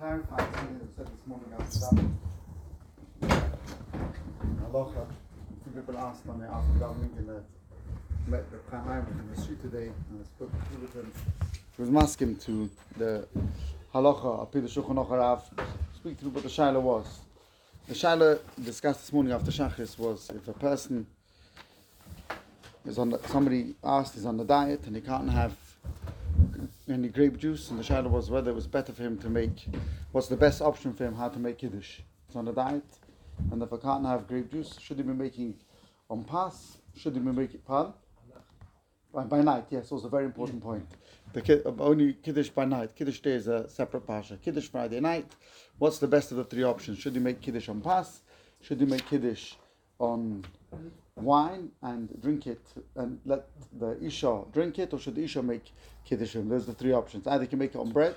clarify something that was said this morning after that. Halacha. Some people asked on me after that meeting that met the Chaim Aimer in the street today, and I spoke with him. He was masking to the halacha, Apil Shulchan Aruch Harav, speak to what the shaila was. The shaila discussed this morning after Shachris was if a person is somebody asked is on the diet and he can't have any grape juice, and the shaila was whether it was better for him to make, what's the best option for him, how to make kiddush. It's on the diet, and if I can't have grape juice, should he be making on pas? Should he be making pan? By night, yes, also a very important point. Only kiddush by night. Kiddush day is a separate pasha. Kiddush Friday night. What's the best of the three options? Should he make kiddush on pas? Should he make kiddush on wine and drink it and let the isha drink it, or should the isha make kiddush? Those are the three options. Either he can make it on bread,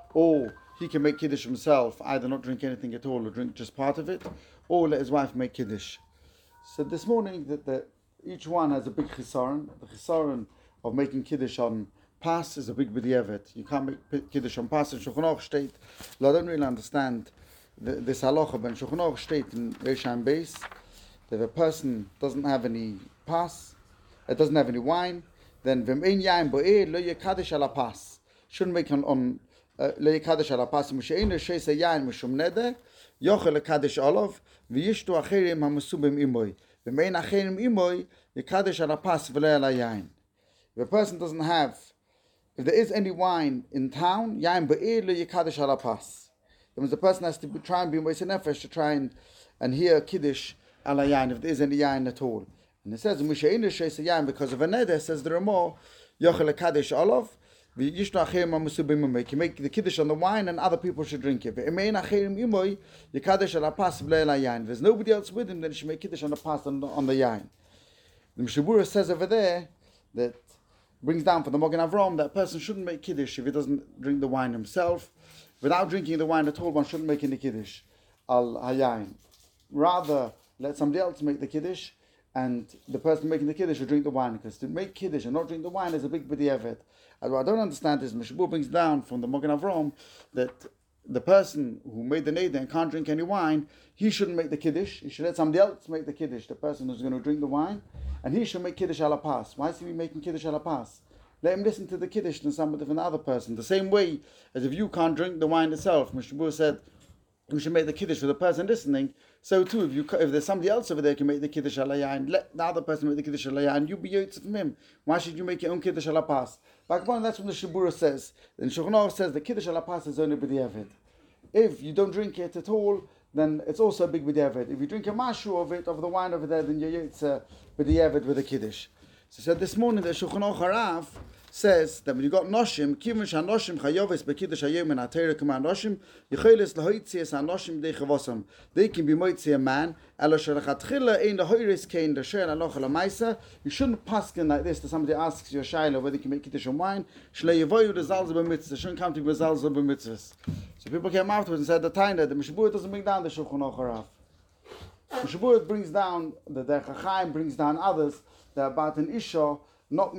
or he can make kiddush himself, either not drink anything at all or drink just part of it, or let his wife make kiddush. So this morning that each one has a big chisaron. The chisaron of making kiddush on pas is a big b'di'evet. You can't make kiddush on pas in Shulchan Aruch state. I don't really understand this halacha, but in Shulchan Aruch state in Reishan Beis, that if a person doesn't have any pas, it doesn't have any wine, then v'mein yain bo'eh lo yekadesh ala pas. Shouldn't make on lo yekadesh ala pas. M'she'ein sheisa yain mishum neder yochel lekadesh olav v'yishtu acherim hamusubim imoy v'mein acherim imoy yekadesh ala pas v'lo ala yain. If a person doesn't have, if there is any wine in town, yain bo'eh lo yekadesh ala pas. That means the person has to try and be moisei nefesh to try and hear kiddush ala yain, if there is any yain at all. And it says, because of a neder, says the Ramah, yochel kadesh olav, v'yishnu acherim hamusubim imoy. You make the kiddush on the wine and other people should drink it. V'emein acherim imoy, yekadesh ala pas v'lo ala yain. If there's nobody else with him, then he should make kiddush on the pas on the yain. The Mishnah Berurah says over there, that brings down for the Mogen Avram, that a person shouldn't make kiddush if he doesn't drink the wine himself. Without drinking the wine at all, one shouldn't make any kiddush al hayayin. Rather, let somebody else make the kiddush, and the person making the kiddush should drink the wine, because to make kiddush and not drink the wine is a big b'di'evet. And what I don't understand is Mishnah Berurah brings down from the Mogen Avram that the person who made the neder and can't drink any wine, he shouldn't make the kiddush. He should let somebody else make the kiddush, the person who's going to drink the wine, and he should make kiddush ala pas. Why is he making kiddush ala pas? Let him listen to the kiddush than somebody from the other person. The same way as if you can't drink the wine itself, Mishnah Berurah said you should make the kiddush for the person listening. So too, if there's somebody else over there who can make the kiddush ala yain, let the other person make the kiddush ala yain. You be yotze from him. Why should you make your own kiddush ala pas? That's what the Mishnah Berurah says. Then Shulchan Aruch says the kiddush ala pas is only b'di'evet. If you don't drink it at all, then it's also a big b'di'evet. If you drink a mashu of it, of the wine over there, then you're yotze b'di'evet with a kiddush. So this morning the Shulchan Aruch Harav says that when you got noshim, kivin shanoshim chayoves bekiddush hayom and atayra k'man noshim, yicholes lahoitzias hanoshim dei chavosam. They can be moitzi a man. Elo shalachatchila ein lahoiris kein l'sher aloch lamaisa. You shouldn't paskin like this to somebody asks you a shaila whether you can make kiddush on wine. Shlei yevoyu lezalzel b'mitzvah. Shouldn't come to lezalzel b'mitzvahs. So people came afterwards and said the Taina, the Mishnah Berurah doesn't bring down the Shulchan Aruch Harav. Mishnah Berurah brings down the Derech HaChaim, brings down others that about an isha not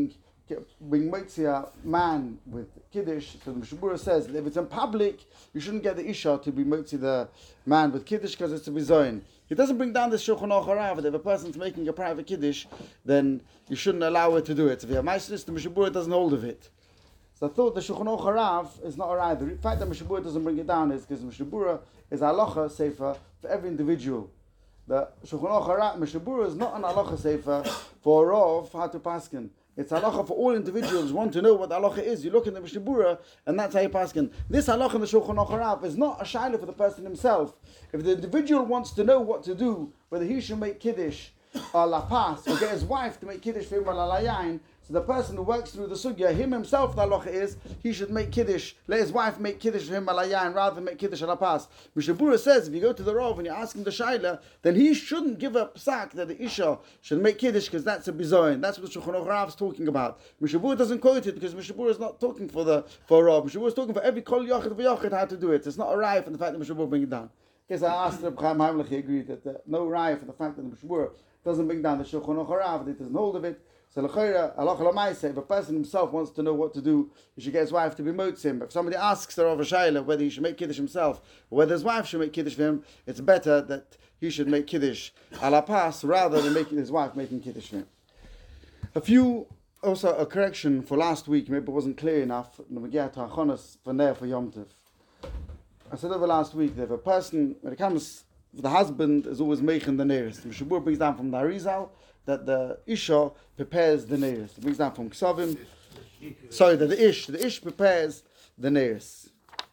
being motzia man with kiddush. So the Mishnah Berurah says that if it's in public, you shouldn't get the isha to be motzia the man with kiddush because it's a bizoin. He doesn't bring down the Shulchan Aruch Harav that if a person's making a private kiddush, then you shouldn't allow her to do it. So if you have ma'ases, the Mishnah Berurah doesn't hold of it. So I thought the Shulchan Aruch Harav is not alright. The fact that Mishnah Berurah doesn't bring it down is because Mishnah Berurah is halacha sefer for every individual. The Shulchan Aruch Harav, Mishnah Berurah is not an halacha sefer for a rov how to paskin. It's halacha for all individuals who want to know what the halacha is. You look in the Mishnah Berurah and that's how you paskin. This halacha in the Shulchan Aruch Harav is not a shaila for the person himself. If the individual wants to know what to do, whether he should make kiddush la pas or get his wife to make kiddush for him la yain, so the person who works through the sugya, him himself, the halacha is, he should make kiddush, let his wife make kiddush for him ala yain rather than make kiddush ala pas. Mishnah Berurah says, if you go to the Rav and you're asking the shaila, then he shouldn't give a psak that the isha should make kiddush because that's a bizoin. That's what Shulchan Aruch Harav is talking about. Mishnah Berurah doesn't quote it because Mishnah Berurah is not talking for Rav. Mishnah Berurah is talking for every kol yachid v'yachid how to do it. It's not a raya for the fact that Mishnah Berurah bring it down. Because I asked Reb Chaim Heimlich, he agreed that no raya for the fact that the Mishnah Berurah doesn't bring down the Shulchan Aruch Harav, that it doesn't hold of it. So l'chayra, halacha l'maisa, if a person himself wants to know what to do, he should get his wife to be motzim. If somebody asks the Rav Shayla whether he should make kiddush himself or whether his wife should make kiddush for him, it's better that he should make kiddush a la pas rather than making his wife making kiddush for him. Also a correction for last week, maybe it wasn't clear enough. For Yom Tov. I said over last week that if a person, when it comes, the husband is always making the nearest. The Mishabur brings down from the Arizal that the Isha prepares the nearest. It brings down from Ksavim. Sorry, that the Ish prepares the nearest.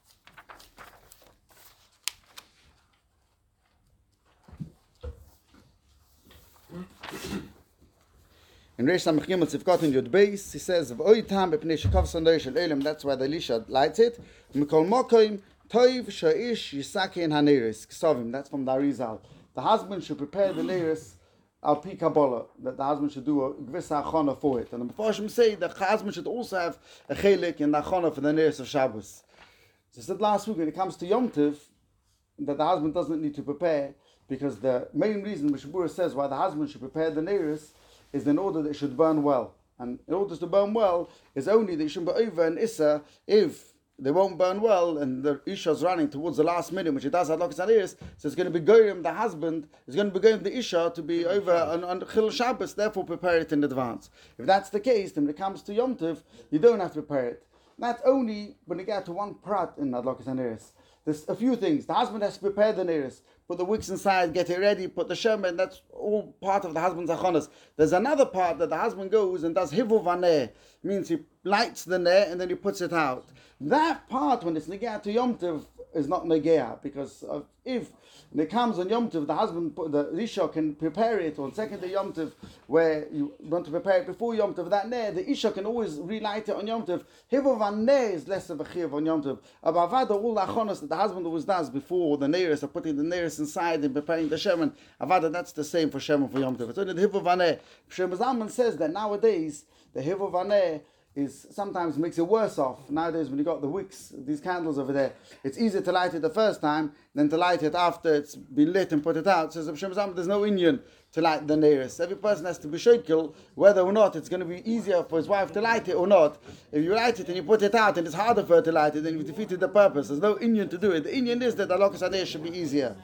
In Reish Samach Gimel Tzivkot in Yud Beis, he says, "V'oi tam b'pnei shekov sandoy shel elim." That's why the Elisha lights it. Mikol mokoim toiv sha'ish yisake in haneris ksavim. That's from the Arizal. The husband should prepare the neris al pi kabbalah. That the husband should do a gvisa achana for it. And the Mefarshim say that the husband should also have a chelik in the achana for the neris of Shabbos. So I said last week when it comes to Yom Tov that the husband doesn't need to prepare because the main reason Mishabura says why the husband should prepare the neris is in order that it should burn well. And in order to burn well, is only that it shouldn't be over an Issa if they won't burn well and the Isha is running towards the last minute, which it does at Lokis Aniris, so it's going to be goyim, the husband is going to be goyim the Isha to be over on Chil Shabbos, therefore prepare it in advance. If that's the case, then when it comes to Yom Tov, you don't have to prepare it. That's only when you get to one prat in Lokis Aniris. There's a few things. The husband has to prepare the nearest, put the wicks inside, get it ready, put the shemen. That's all part of the husband's achonas. There's another part that the husband goes and does hivu vaneh, means he lights the ner and then he puts it out. That part, when it's negea to Yom Tov, is not negea, because if it comes on Yom Tov, the husband, the Isha can prepare it on second day Yom Tov, where you want to prepare it before Yom Tov, that ner, the Isha can always relight it on Yom Tov. Hivu vaneh is less of a chiv on Yom Tov. Avada, all the achonas that the husband always does before the nearest, or putting the nearest inside and preparing the shemen, avada, that's the same for shemen for Yom Tov. It's only the hivu vaneh. Shem Zalman says that nowadays the hivu vaneh is sometimes makes it worse off. Nowadays, when you got the wicks, these candles over there, it's easier to light it the first time than to light it after it's been lit and put it out. Says Hashem, there's no Indian to light the nearest. Every person has to be shekel whether or not it's going to be easier for his wife to light it or not. If you light it and you put it out and it's harder for her to light it, then you've defeated the purpose. There's no Indian to do it. The Indian is that the Alokas Adeh should be easier.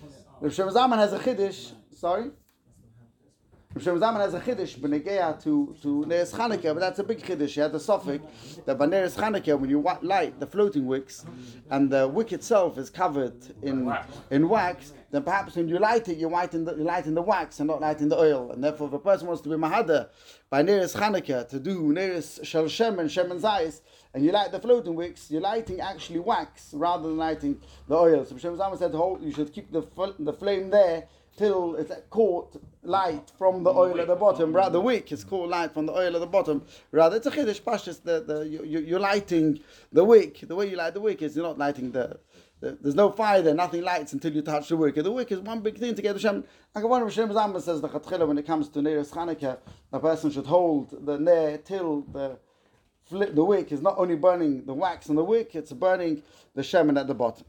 If Shem Zalman has a chiddush, sorry? Rav Shem Zalman has a chiddush b'negeya to Neres Chanukah, but that's a big chiddush. He had the suffix that by Neres Chanukah, when you light the floating wicks, and the wick itself is covered in wax, then perhaps when you light it, you're lighting the wax and not lighting the oil. And therefore, if a person wants to be mahada by Neres Chanukah to do Neres Shel Shemen, Shemen Zayis, and you light the floating wicks, you're lighting actually wax rather than lighting the oil. So Rav Shem Zalman said, you should keep the flame there till it's caught light from the oil at the bottom. Rather, the wick is caught light from the oil at the bottom. Rather, it's a chiddush pashtus. You're lighting the wick. The way you light the wick is you're not lighting there's no fire there. Nothing lights until you touch the wick. The wick is one big thing to get the Shem. Like one of Shem Zalman says the Chatchila, when it comes to Neres Chanukah, the person should hold the ner till the wick is not only burning the wax on the wick, it's burning the shemen at the bottom.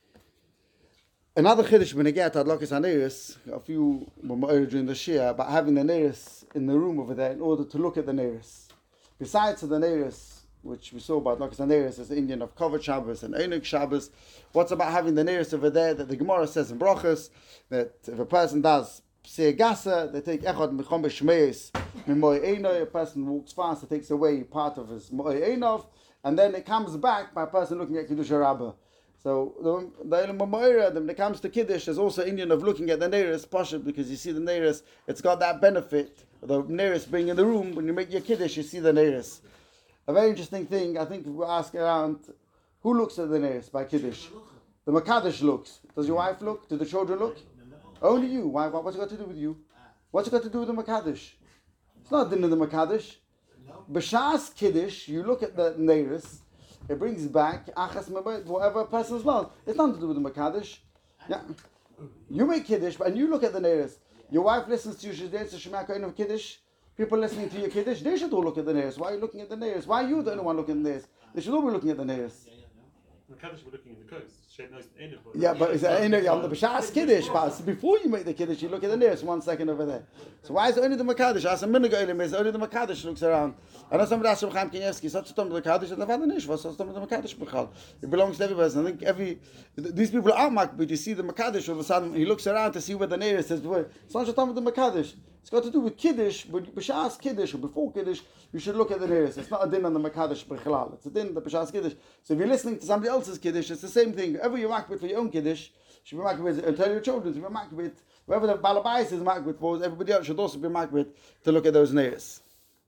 Another chiddush when I get at Lokis Haneris, a few more during the Shia, about having the neris in the room over there in order to look at the neris. Besides the neris, which we saw about Lokis Haneris as the Indian of Kavod Shabbos and Einik Shabbos, what's about having the neris over there that the Gemara says in Brachos, that if a person does Psei Gasa, they take Echad Mechom B'Shmeis Mimoy Einoi, a person walks fast, it takes away part of his Moy Einov, and then it comes back by a person looking at Kiddush Rabbah. So the Elam Moira, when it comes to Kiddush, is also Indian of looking at the nearest Pasha, because you see the nearest, it's got that benefit. The nearest being in the room, when you make your Kiddush, you see the nearest. A very interesting thing, I think if we ask around, who looks at the nearest by Kiddush? The Makadish looks. Does your wife look? Do the children look? Only you. Why? What's it got to do with you? What's it got to do with the Makadish? It's not din of the Makadish. B'shas Kiddush, you look at the nearest, it brings back achas mebet, whatever a person's lost. It's nothing to do with the Makadish. Yeah. You make Kiddush, and you look at the nearest. Your wife listens to you, she's there to Shema Kohen of Kiddush. People listening to your Kiddush, they should all look at the nearest. Why are you looking at the nearest? Why are you the only one looking at the nearest? They should all be looking at the nearest. Kaddish, we're looking at the coast. Shed knows the end of it. Yeah, but it's on the B'Shas Kiddush, but before you make the Kiddush, you look at the nearest 1 second over there. So why is it only the Makadish? As a minute ago, only the Makadish looks around. I know somebody asked Chaim Kanievsky, such a time the Makadish, and the Father Nish was such a time the Makadish B'chal. It belongs to every person. I think these people are Makbid, you see the Makadish, all of a sudden he looks around to see where the nearest is. It's not just time with the Makadish. It's got to do with Kiddush, but B'Shas Kiddush, or before Kiddush, you should look at the nearest. It's not a din on the Makadish B'chalal. It's a din, the B'Shas Kiddush. So if you're listening to somebody else's Kiddush, it's the same thing. Whoever you're makbid for your own Kiddush, should be makbid, and tell your children to be makbid. Whoever the Balabais is makbid for, everybody else should also be makbid to look at those nearest.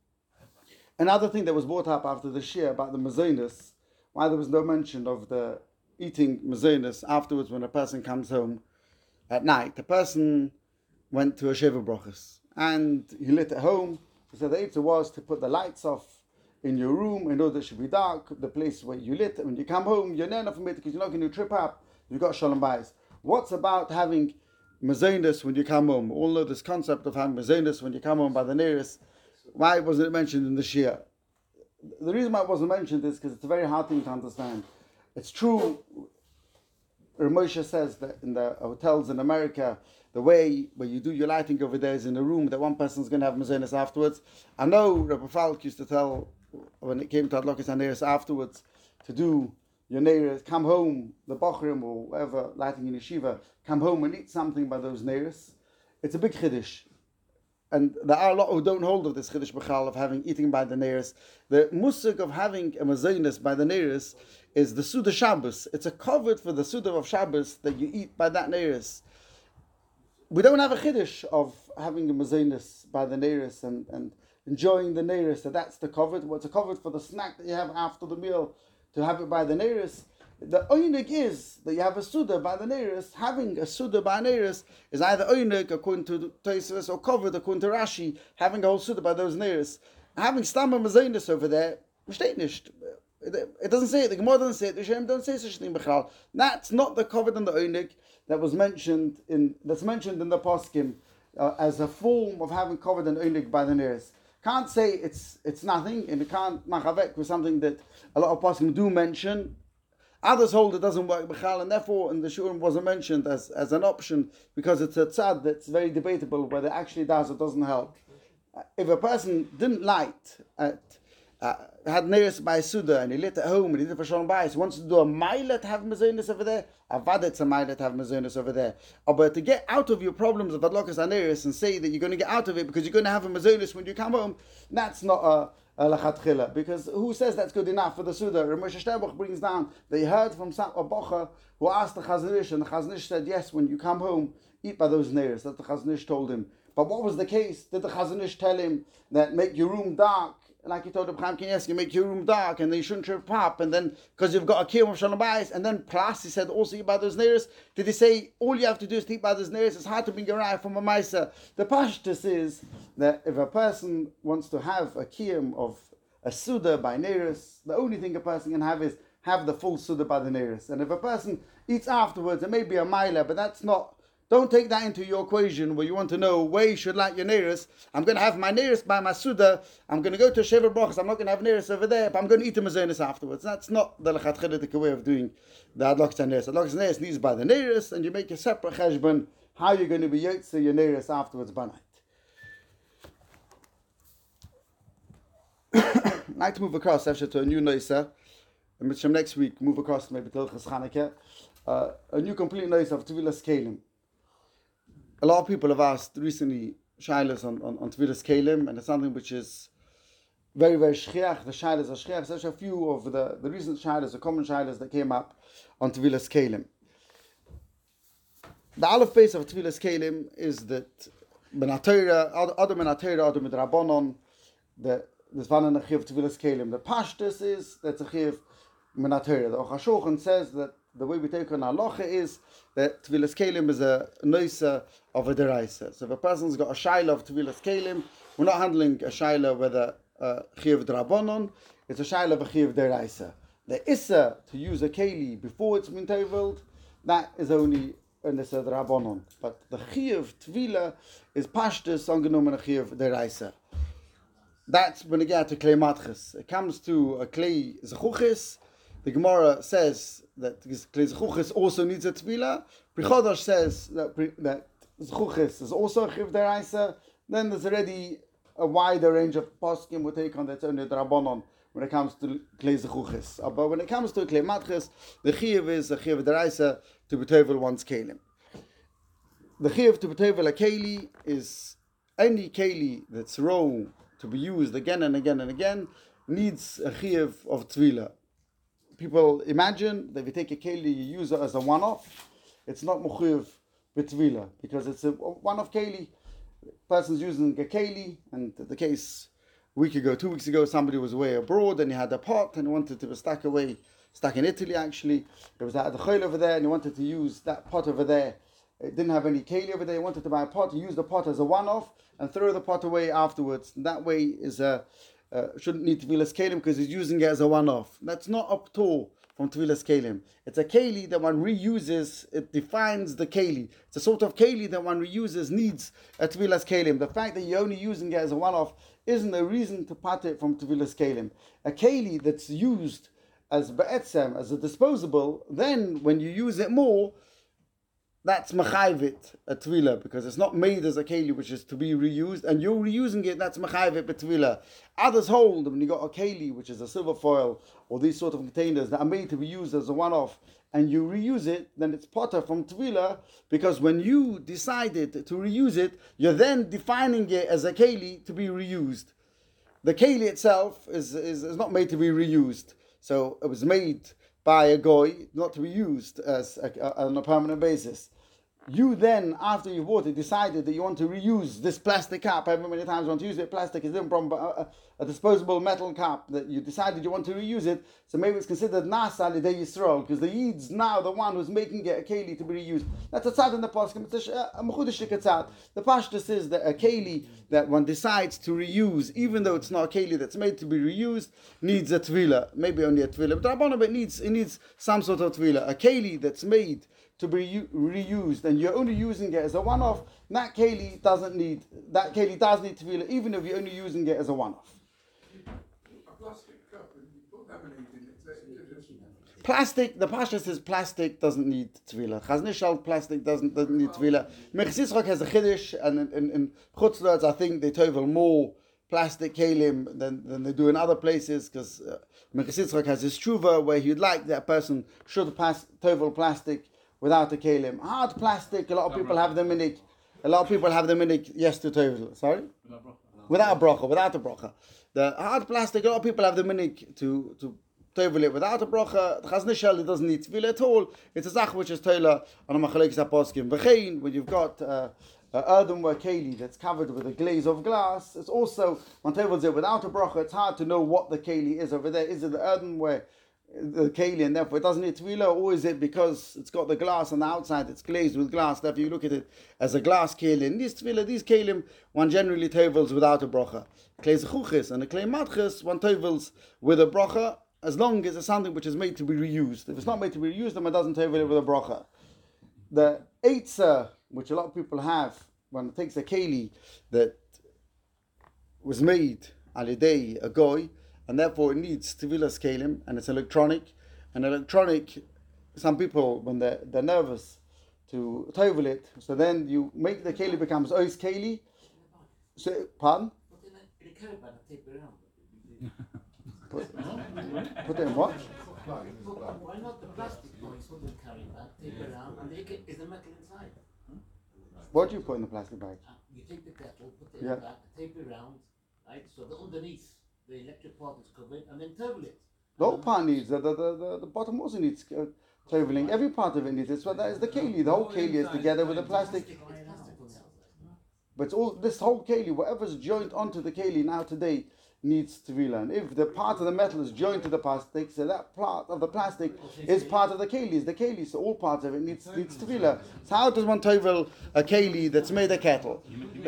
Another thing that was brought up after the Shia about the Mazonis, why there was no mention of the eating Mazonis afterwards when a person comes home at night. The person went to a Sheva Brochus and he lit at home. So the answer was to put the lights off in your room in order it should be dark, the place where you lit. When you come home, you're near enough from it because you're not going to trip up. You've got Shalom Bayis. What's about having Mazonis when you come home? All know this concept of having Mazonis when you come home by the nearest. Why wasn't it mentioned in the Shia? The reason why it wasn't mentioned is because it's a very hard thing to understand. It's true, Ramosha says that in the hotels in America, the way where you do your lighting over there is in a room that one person's going to have Mazonis afterwards. I know Rabbi Falk used to tell, when it came to Adlokas HaNeiros afterwards, to do your neiros, come home, the Bochrim or whatever, lighting in yeshiva, come home and eat something by those neiros. It's a big chiddush. And there are a lot who don't hold of this chiddush b'chal of eating by the neiros. The musik of having a mazonis by the neiros is the Suda Shabbos. It's a covered for the Suda of Shabbos that you eat by that neiros. We don't have a chiddush of having a mazonis by the neiros and enjoying the neiros. So that's the covered. What's a covered for the snack that you have after the meal to have it by the neiros. The oinig is that you have a suda by the neiros. Having a suda by neiros is either oinig according to Tosfos or covered according to Rashi. Having a whole suda by those neiros. Having stamma mazonis over there, it doesn't say it. The Gemara doesn't say it. The Shem don't say such a thing. That's not the covered and the oinig that was mentioned that's mentioned in the poskim as a form of having covered and oinig by the neiros. Can't say it's nothing, and it can't machavek with something that a lot of poskim do mention. Others hold it doesn't work b'chal, and therefore in the shurim wasn't mentioned as an option because it's a tzad that's very debatable whether it actually does or doesn't help. If a person didn't light had neiros by Suda and he lit at home and he did it for Shalom Bayis, wants to do a mile to have mazonis over there, avad it's a mile to have mazonis over there. But to get out of your problems of Adlokas HaNeiros and say that you're going to get out of it because you're going to have a mazonis when you come home, that's not a lachatchila, because who says that's good enough for the Suda? Ramosha Shterbuch brings down that he heard from a bocher who asked the Chazon Ish, and the Chazon Ish said, yes, when you come home, eat by those neiros. That the Chazon Ish told him. But what was the case? Did the Chazon Ish tell him that make your room dark? Like he told Chaim Kanievsky, make your room dark, and then you shouldn't trip up, and then because you've got a kiyum of Shalom Bayis, and then plus he said also eat by those neiros. Did he say all you have to do is eat by those neiros? It's hard to bring a raya from a maisa. The pashtus is that if a person wants to have a kiyum of a suda by neiros, the only thing a person can have is have the full suda by the neiros. And if a person eats afterwards, it may be a maila, but that's not. Don't take that into your equation where you want to know where you should light your neiros. I'm going to have my neiros by my suda. I'm going to go to Sheva Brochus. I'm not going to have neiros over there, but I'm going to eat the mazonis afterwards. That's not the lechatchidic way of doing the Adlokas HaNeiros. Adlokas HaNeiros needs by the neiros, and you make a separate cheshbon how you're going to be yotze your neiros afterwards by night. I'd like to move across actually to a new noisa, and which next week move across maybe to Hilchos Chanukah, a new complete noisa of Tevilas Kelim. A lot of people have asked recently shaylas on Tevilas Kelim, and it's something which is very, very shchiach. The shaylas are shchiach. There's a few of the recent shaylas, the common shaylas that came up on Tevilas Kelim. The aleph base of Tevilas Kelim is that Ben HaTorah, other Ben HaTorah, other Midrabanon, there's one in the chiv Tevilas Kelim. The pashtus is that's a chiv Ben HaTorah. The Aruch HaShulchan says that the way we take on halacha is that Tevilas Kelim is a noisa of a deraisa. So if a person's got a shayla of Tevilas Kelim, we're not handling a shayla whether chiv drabonon, it's a shayla of a chiv deraisa. The issa to use a keli before it's been teveled, that is only an issa drabonon. But the chiv tvila is pashtus angenommen a chiv deraisa. That's when you get to klei matches. It comes to a klei zechuchis. the Gemara says that Klei Zechuchis also needs a Tefillah. Pri Chodosh says that Zechuchis is also a Chiv Deraisa. Then there's already a wider range of poskim we take on that's only the Rabbanon when it comes to Klei Zechuchis. But when it comes to Klei Matchis, the Chiv is a Chiv Deraisa to betevel one's kelim. The Chiv to betevel a keli is any keli that's raw to be used again and again and again needs a Chiv of Tefillah. People imagine that if you take a keli, you use it as a one-off. It's not Mechuyev b'Tefillah because it's a one-off keli. Person's using a keli, and the case a week ago, 2 weeks ago, somebody was away abroad and he had a pot and he wanted to stack in Italy actually. There was a chayil over there and he wanted to use that pot over there. It didn't have any keli over there. He wanted to buy a pot. He used the pot as a one-off and throw the pot away afterwards. And that way is shouldn't need Tevilas Kelim because he's using it as a one-off. That's not up to from Tevilas Kelim. It's a keli that one reuses. It defines the keli. It's a sort of keli that one reuses needs a Tevilas Kelim. The fact that you're only using it as a one-off isn't a reason to part it from Tevilas Kelim. A keli that's used as ba'etzem, as a disposable, then when you use it more, that's machayvit a tvila because it's not made as a keli which is to be reused, and you're reusing it. That's machayvit betvila. Others hold that when you got a keli which is a silver foil or these sort of containers that are made to be used as a one-off, and you reuse it, then it's potter from tvila because when you decided to reuse it, you're then defining it as a keli to be reused. The keli itself is not made to be reused, so it was made by a goy, not to be used as on a permanent basis. You then, after you bought it, decided that you want to reuse this plastic cap. However many times you want to use it, plastic is different from a disposable metal cap that you decided you want to reuse it. So maybe it's considered nasa l'idei Yisrael because the Yid's now the one who's making it a keli to be reused. That's a tzad in the poskim. It's a mechudesh tzad. The pashtus is that a keli that one decides to reuse, even though it's not a keli that's made to be reused, needs a tvila. Maybe only a tvila, but it needs some sort of tvila. A keli that's made to be reused, and you're only using it as a one-off, that keli does need tefillah, even if you're only using it as a one-off. A plastic cup, and you put laminate in it. Plastic, the Pasha says plastic doesn't need tefillah. Chaznishal plastic doesn't need tefillah. Mechitz Yitzchak has a chiddush, and in Chutz La'aretz I think they tovel more plastic kelim than they do in other places, because Mechitz Yitzchak has his tshuva where he'd like that person should tovel plastic without a kelim. Hard plastic, a lot of people have the minik. Yes, to tovel. Sorry? Without a bracha. The hard plastic, a lot of people have the minik to tovel it without a bracha. The Chazon Ish doesn't need tefillah at all. It's a zach which is toila on a machalekes haposkim. V'chein, when you've got a earthenware keli that's covered with a glaze of glass, it's also, when tovels it without a bracha, it's hard to know what the keli is over there. Is it the earthenware the keli, and therefore it doesn't need tefillah, or is it because it's got the glass on the outside, it's glazed with glass, therefore you look at it as a glass keli? These tefillah, these kelim, one generally tovels without a bracha. Klei zechuchis and a klei matchis, one tovels with a bracha, as long as it's something which is made to be reused. If it's not made to be reused, then it doesn't tovel it with a bracha. The eitzah, which a lot of people have, when it takes a keli that was made al-yedei a goy, and therefore it needs tevilas kelim, and it's electronic. And electronic, some people, when they're nervous to tovel it, so then you make the keli becomes ois keli. So, pardon? Put it in what? Why not the plastic boys who will carry that, tape it around, and is the metal inside? What do you put in the plastic bag? You take the kettle, put it in the back, tape it around, right? So the underneath, the electric part is covered, and then tovel it. The whole part needs, the bottom also needs toveling. Every part of it needs it. So that is the keli. The whole keli is together with the plastic. But it's all, this whole keli, whatever's joined onto the keli now today, needs tefillah. And if the part of the metal is joined to the plastic, so that part of the plastic is part of the keli, is the keli, so all parts of it needs tefillah. So how does one tovel a keli that's made a kettle?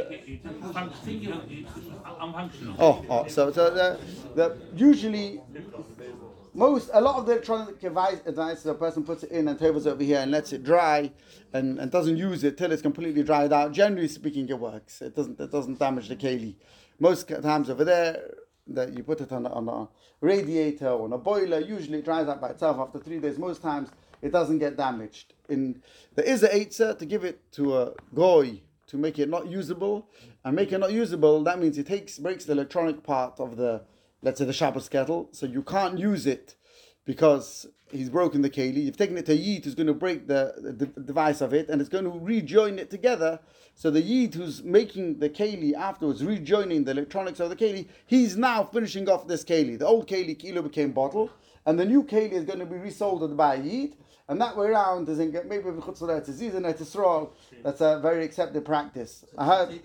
So usually a lot of the electronic devices, a person puts it in and tovels over here and lets it dry and doesn't use it till it's completely dried out. Generally speaking, it works. It doesn't damage the keli. Most times over there, that you put it on a radiator or on a boiler. Usually it dries out by itself after 3 days. Most times it doesn't get damaged. There is a eitzah to give it to a goy to make it not usable, and make it not usable. That means it breaks the electronic part of the, let's say, the Shabbos kettle, so you can't use it because he's broken the keli. You've taken it to a yid who's going to break the device of it, and it's going to rejoin it together. So the yid who's making the keli afterwards, rejoining the electronics of the keli, he's now finishing off this keli. The old keli kilo became bottle, and the new keli is going to be resold by a yid. And that way around is in maybe in Chutz L'Eretz Yisrael. That's a very accepted practice. I heard.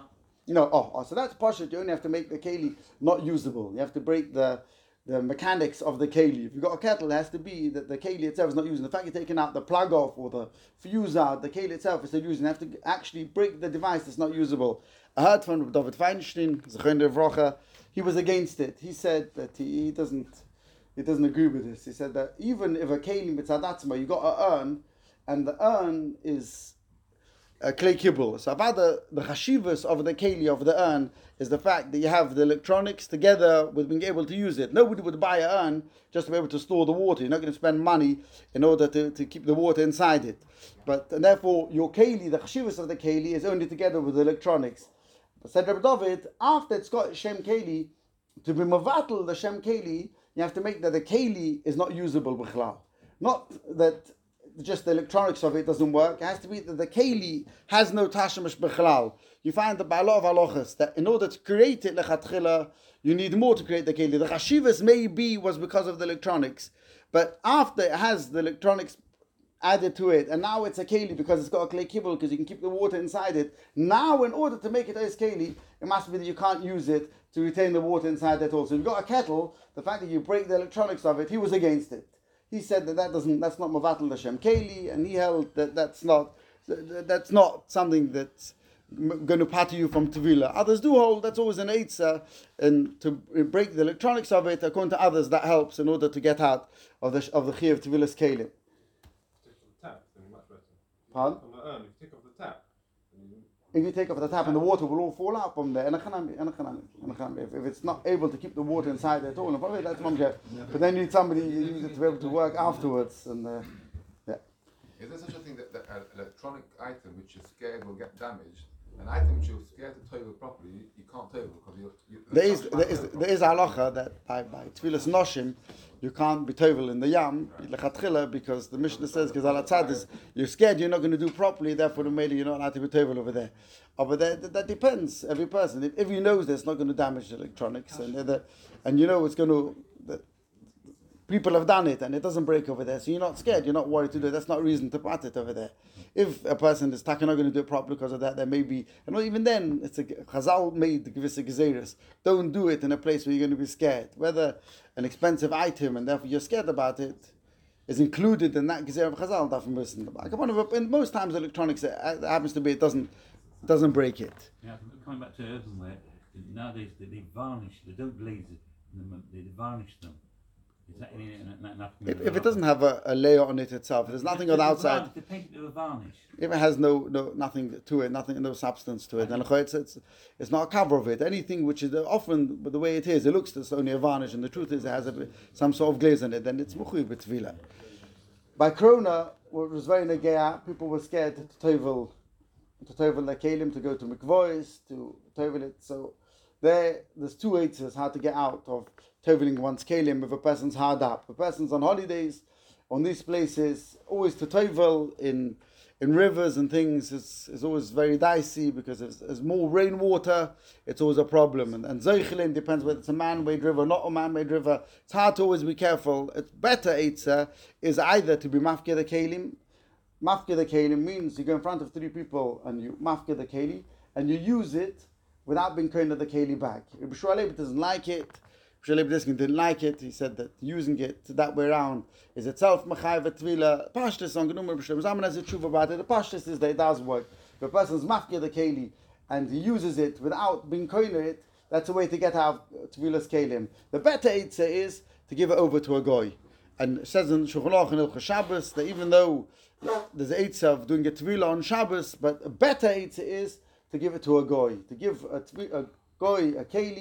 So that's pashut. You only have to make the keli not usable. You have to break the mechanics of the keli. If you've got a kettle, it has to be that the keli itself is not using. The fact you're taking out the plug off or the fuse out, the keli itself is still using. You have to actually break the device that's not usable. I heard from David Feinstein, Zechon Devrocha, he was against it. He said that he doesn't agree with this. He said that even if a keli mitzadatzma, you got an urn, and the urn is a clay kibble. So about the chashivas of the keli, of the urn, is the fact that you have the electronics together with being able to use it. Nobody would buy an urn just to be able to store the water. You're not going to spend money in order to keep the water inside it. And therefore, your keli, the chashivas of the keli, is only together with the electronics. But said Rabbi David, after it's got Shem Keli, to be mavatal the Shem Keli, you have to make that the keli is not usable b'chlal. Not that just the electronics of it doesn't work. It has to be that the keli has no tashmish b'chlal. You find that by a lot of halachas that in order to create it lechatchila, you need more to create the keli. The chashivas maybe was because of the electronics, but after it has the electronics added to it, and now it's a keli because it's got a clay kibble because you can keep the water inside it. Now, in order to make it as keli, it must be that you can't use it to retain the water inside that also. If you've got a kettle, the fact that you break the electronics of it, he was against it. He said that's not mavatal Hashem keli, and he held that that's not something that's going to pater you from tevilah. Others do hold that's always an eitzah, and to break the electronics of it, according to others, that helps in order to get out of the chiyuv of tevilah's kelim. Tap, then much better. Pardon? On the urn, if you take off the tap. If you take off the tap and the water will all fall out from there, if it's not able to keep the water inside at all, that's mamsheh. But then you need somebody you use it to be able to work afterwards. And yeah. Is there such a thing that an electronic item which you're scared will get damaged, an item which you're scared to toivel properly, you can't toivel because there is halacha that by tefillas noshim you can't be toivel in the yam lechatchila because the Mishnah says because al is you're scared you're not going to do properly, therefore the you're not allowed to be toivel over there. But that depends every person. If he knows that it's not going to damage the electronics and you know it's going to. People have done it and it doesn't break over there, so you're not scared, you're not worried to do it. That's not reason to pat it over there. If a person is not going to do it properly because of that, there may be, and even then, it's a Chazal made the gewisse gezeres. Don't do it in a place where you're going to be scared. Whether an expensive item and therefore you're scared about it is included in that gezer of Chazal, and most times electronics, it happens to be, it doesn't break it. Yeah, coming back to earthenware, nowadays they varnish, they don't glaze it, they varnish them. If it doesn't have a layer on it itself, there's nothing on the outside. They paint it with varnish. If it has nothing to it, no substance to it, then it's not a cover of it. Anything which is often, but the way it is, it looks it's only a varnish, and the truth is it has some sort of glaze on it. Then it's muchuv b'tefillah. By Corona, what was very negaya, people were scared to toivel their kelim, to go to mikvois, to toivel it. So there's two eitzes how to get out of toveling one's kelim if a person's hard up. If a person's on holidays, on these places, always to tovel in rivers and things is always very dicey because there's more rainwater, it's always a problem. And Zoichelin depends whether it's a man-made river or not a man-made river. It's hard to always be careful. It's better eitzah is either to be mafkeh the kelim. Mafkeh the kelim means you go in front of 3 people and you mafkeh the keli and you use it without being kind of the keli back. Rabbi Shmuel doesn't like it. Rabbi Shmuel didn't like it. He said that using it that way around is itself machayev tvila. Pashtus on Gnumar Rabbi Shmuel Zalman has a truth about it. The pashtus is that it does work. If a person's mafkeh the keli and he uses it without being kind of it, that's a way to get out of tvilas kelim. The better eitzah is to give it over to a goy. And it says in Shulchan Aruch and Hilchos Shabbos that even though there's an eitzah of doing a tvila on Shabbos, but a better eitzah is to give it to a goy, to give a goy a keli,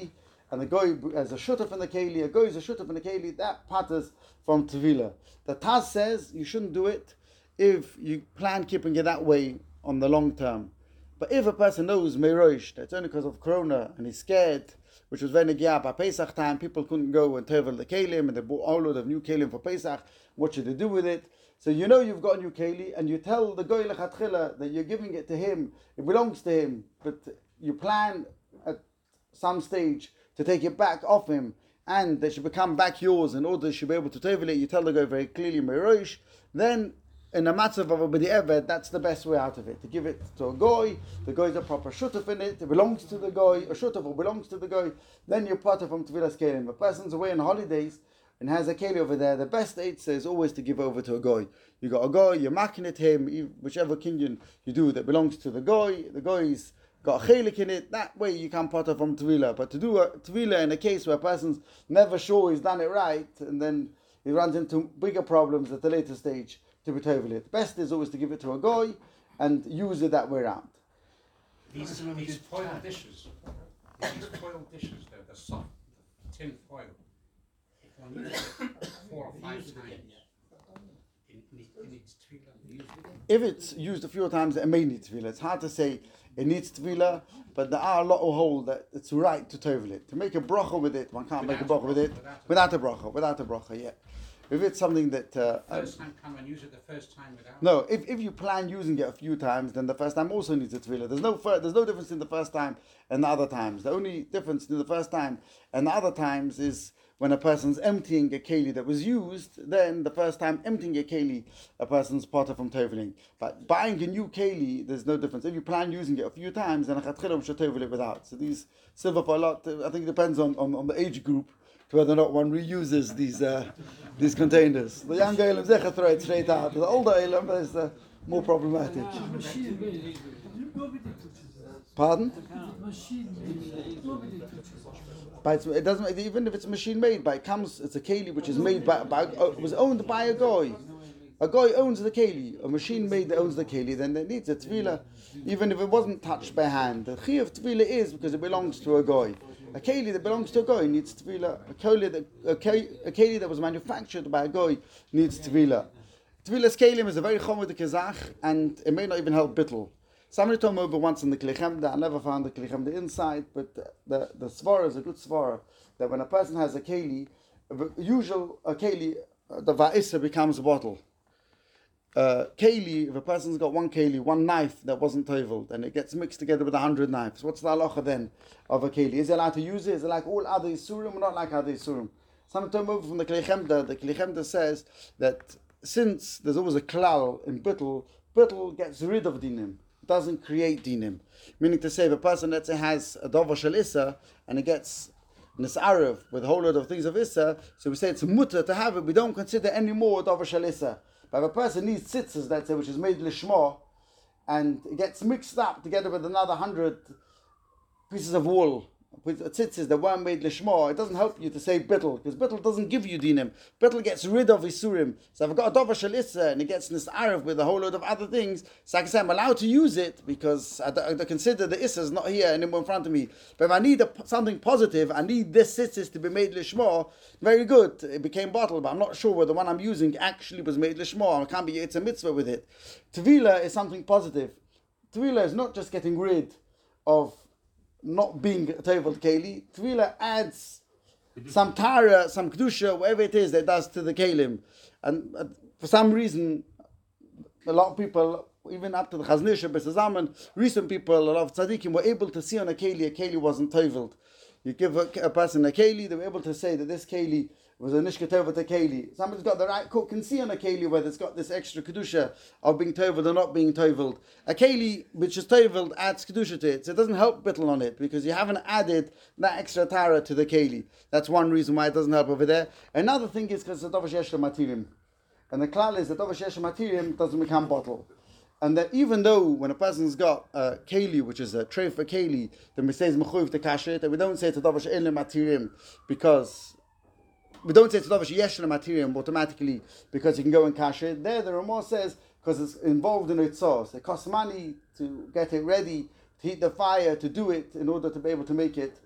and the goy as a shutaf in the keli, a goy is a shutaf in the keli, that patters from Tevila. The Taz says you shouldn't do it if you plan keeping it that way on the long term. But if a person knows Meirosh, that's only because of Corona, and he's scared, which was very negia by Pesach time, people couldn't go and tevel the kelim, and they bought all load of new kelim for Pesach. What should they do with it? So you know you've got a new keli, and you tell the goy lechatchila that you're giving it to him. It belongs to him, but you plan at some stage to take it back off him, and they should become back yours in order they should be able to tevel it. You tell the goy very clearly Meirosh. Then in a matzav of a b'di'eved, that's the best way out of it. To give it to a goy, the goy is a proper shutaf in it, it belongs to the goy, a shutaf or belongs to the goy, then you're part of from Tevilas Kelim. If a person's away on holidays and has a keli over there, the best eitzah is always to give over to a goy. You got a goy, you're marking it him, whichever kinyan you do that belongs to the goy's got a chelik in it, that way you can part of from Tevila. But to do a Tevila in a case where a person's never sure he's done it right, and then he runs into bigger problems at the later stage, to be tovel it. Best is always to give it to a goy and use it that way around. These foil dishes, they're soft, tin foil. If one uses it 4 or 5 times, it needs tefillah. If it's used a few times, it may need tefillah. It's hard to say it needs tefillah, but there are a lot who hold that it's right to tovel it. To make a bracha with it, one can't make a bracha with it without a bracha, yeah. If it's something that first time, can one use it the first time without? No, if you plan using it a few times, then the first time also needs a tefillah. There's no difference in the first time and the other times. The only difference in the first time and the other times is when a person's emptying a keli that was used. Then the first time emptying a keli, a person's part of from toveling. But buying a new keli, there's no difference. If you plan using it a few times, then a chatchilah should tovel it without. So these silver for a lot. I think it depends on the age group, to whether or not one reuses these containers. The younger Elam Zecha throw it straight out. The older Elam is more problematic. Pardon? But it doesn't. Even if it's machine made, but it's a keli which is made by was owned by a goy. A goy owns the keli. A machine made that owns the keli, then it needs a tefillah, even if it wasn't touched by hand. The chi of tefillah is because it belongs to a goy. A keli that belongs to a goy needs tefillah. A keli that was manufactured by a goy needs tefillah. Tefillah's kelim is a very chomodik kezach, and it may not even help bittul. Somebody told me over once in the Kli Chemda, I never found the Kli Chemda inside, but the svara is a good svara, that when a person has a keli, the va'isa becomes a bottle. Keli, if a person's got one keli, one knife that wasn't toveled, and it gets mixed together with 100 knives, what's the halacha then of a keli? Is it allowed to use it? Is it like all other isurim or not like other isurim? Somebody told me over from the Kli Chemda says that since there's always a klal in bittul gets rid of dinim. Doesn't create dinim. Meaning to say, if a person, let's say, has a dover shel issa, and it gets nis'arev with a whole lot of things of issa, so we say it's mutter to have it, we don't consider any more dover shel issa. But if a person needs tzitzis, let's say, which is made lishma, and it gets mixed up together with another 100 pieces of wool, with tzitzis that weren't made lishma, it doesn't help you to say bittul, because bittul doesn't give you dinim. Bittul gets rid of isurim. So if I've got a dover shel issa and it gets nis'arev with a whole load of other things, so I can say I'm allowed to use it because I consider the issa is not here anymore in front of me. But if I need something positive, I need this tzitzis to be made lishma, very good, it became bottle, but I'm not sure whether the one I'm using actually was made lishma. I can't be, it's a mitzvah with it. Tevila is something positive. Tevila is not just getting rid of not being a tevel keli. Tefillah adds some tara, some kedusha, whatever it is that does to the kelim. And for some reason, a lot of people, even up to the Chazon Ish B'Sazaman, recent people, a lot of tzaddikim were able to see on a keli wasn't teveled. You give a person a keli, they were able to say that this keli was a nishka tevel to keli. Somebody's got the right cook can see on a keli whether it's got this extra kedusha of being teveled or not being teveled. A keli which is teveled adds kedusha to it, so it doesn't help bittul on it because you haven't added that extra tara to the keli. That's one reason why it doesn't help over there. Another thing is because the dover sheyesh matirim, and the klal is that dover sheyesh matirim doesn't become bottle. And that even though when a person's got a keli, which is a tray for keli, then we say it's mechuyev to kasher it, and we don't say to dover she'en matirim because we don't say to dover sheyesh matirim automatically because you can go and kasher it. There, the Ramah says because it's involved in its sauce. It costs money to get it ready, to heat the fire, to do it in order to be able to make it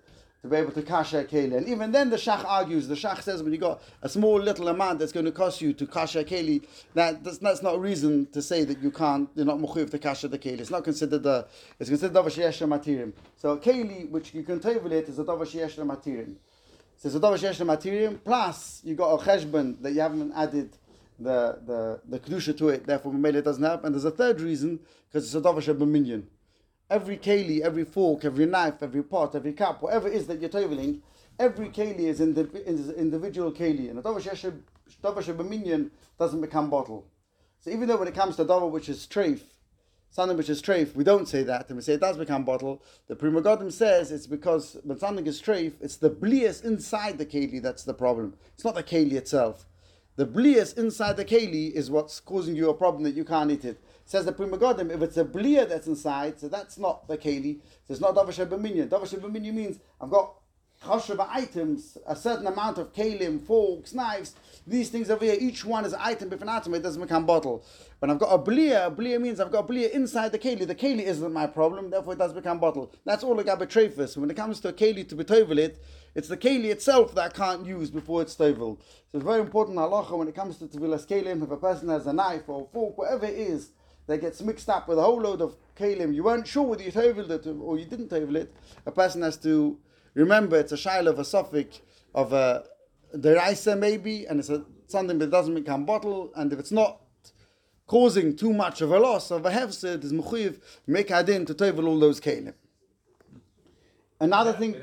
to be able to kasha a keli. And even then the Shach argues, the Shach says when you got a small little amount that's going to cost you to kasha a keli, that's not a reason to say that you're not mechuyev to kasha the keli. It's not considered it's considered davar sheyesh materium. So a keli which you can tovel it is a davar sheyesh materium. So it's a davar sheyesh materium, plus you got a cheshbon that you haven't added the kedusha to it, therefore Mamela doesn't help. And there's a third reason, because it's a davar shebeminyan. Every keli, every fork, every knife, every pot, every cup, whatever it is that you're toveling, every keli is individual keli. And a davar shebeminyan doesn't become bottle. So even though when it comes to davar which is treif, something which is treif, we don't say that, and we say it does become bottle. The Pri Megadim says it's because when something is treif, it's the blias inside the keli that's the problem. It's not the keli itself. The blias inside the keli is what's causing you a problem that you can't eat it. Says the Pri Megadim, if it's a blia that's inside, so that's not the keli, so it's not davar shebeminyan. Davar shebeminyan means I've got choshev items, a certain amount of kelim, forks, knives, these things over here, each one is an item, different item, it doesn't become bottle. When I've got a blia means I've got a blia inside the keli isn't my problem, therefore it does become bottle. That's all I got betrayfus. When it comes to a keli to betovel it, it's the keli itself that I can't use before it's tovel. So it's very important halacha when it comes to tevilas kelim, if a person has a knife or a fork, whatever it is, that gets mixed up with a whole load of kelim, you weren't sure whether you toveled it or you didn't tovel it, a person has to remember it's a shaila of a suffix of a deraisa maybe, and it's something that doesn't become bottle, and if it's not causing too much of a loss of a hefsed, is mechuyev make adin to tovel all those kelim. Another thing.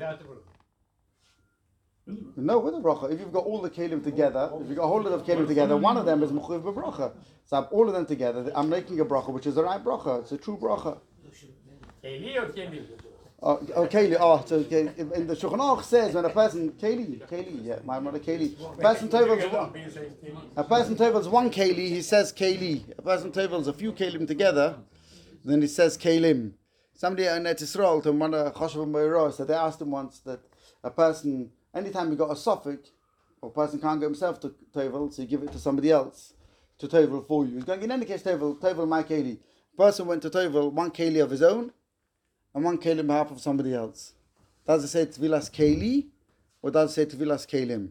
No, with a bracha. If you've got all the kelim together, if you've got a whole lot of kelim together, one of them is mechuyev b'bracha. So I'm all of them together, I'm making a bracha, which is the right bracha. It's a true bracha. Keli. So in the Shulchan Aruch says when a person keli, yeah, my mother keli. A person tovels one keli, he says keli. A person tovels a few kelim together, then he says kelim. Somebody in Eretz Yisrael told one of Choshev Meirah that they asked him once that a person, anytime you got a suffix, or a person can't get himself to tovel, so you give it to somebody else to tovel for you. He's going in any case tovel my keli. Person went to tovel one keli of his own and one keli on behalf of somebody else. Does it say Tvilas Keli or does it say Tvilas Kelim?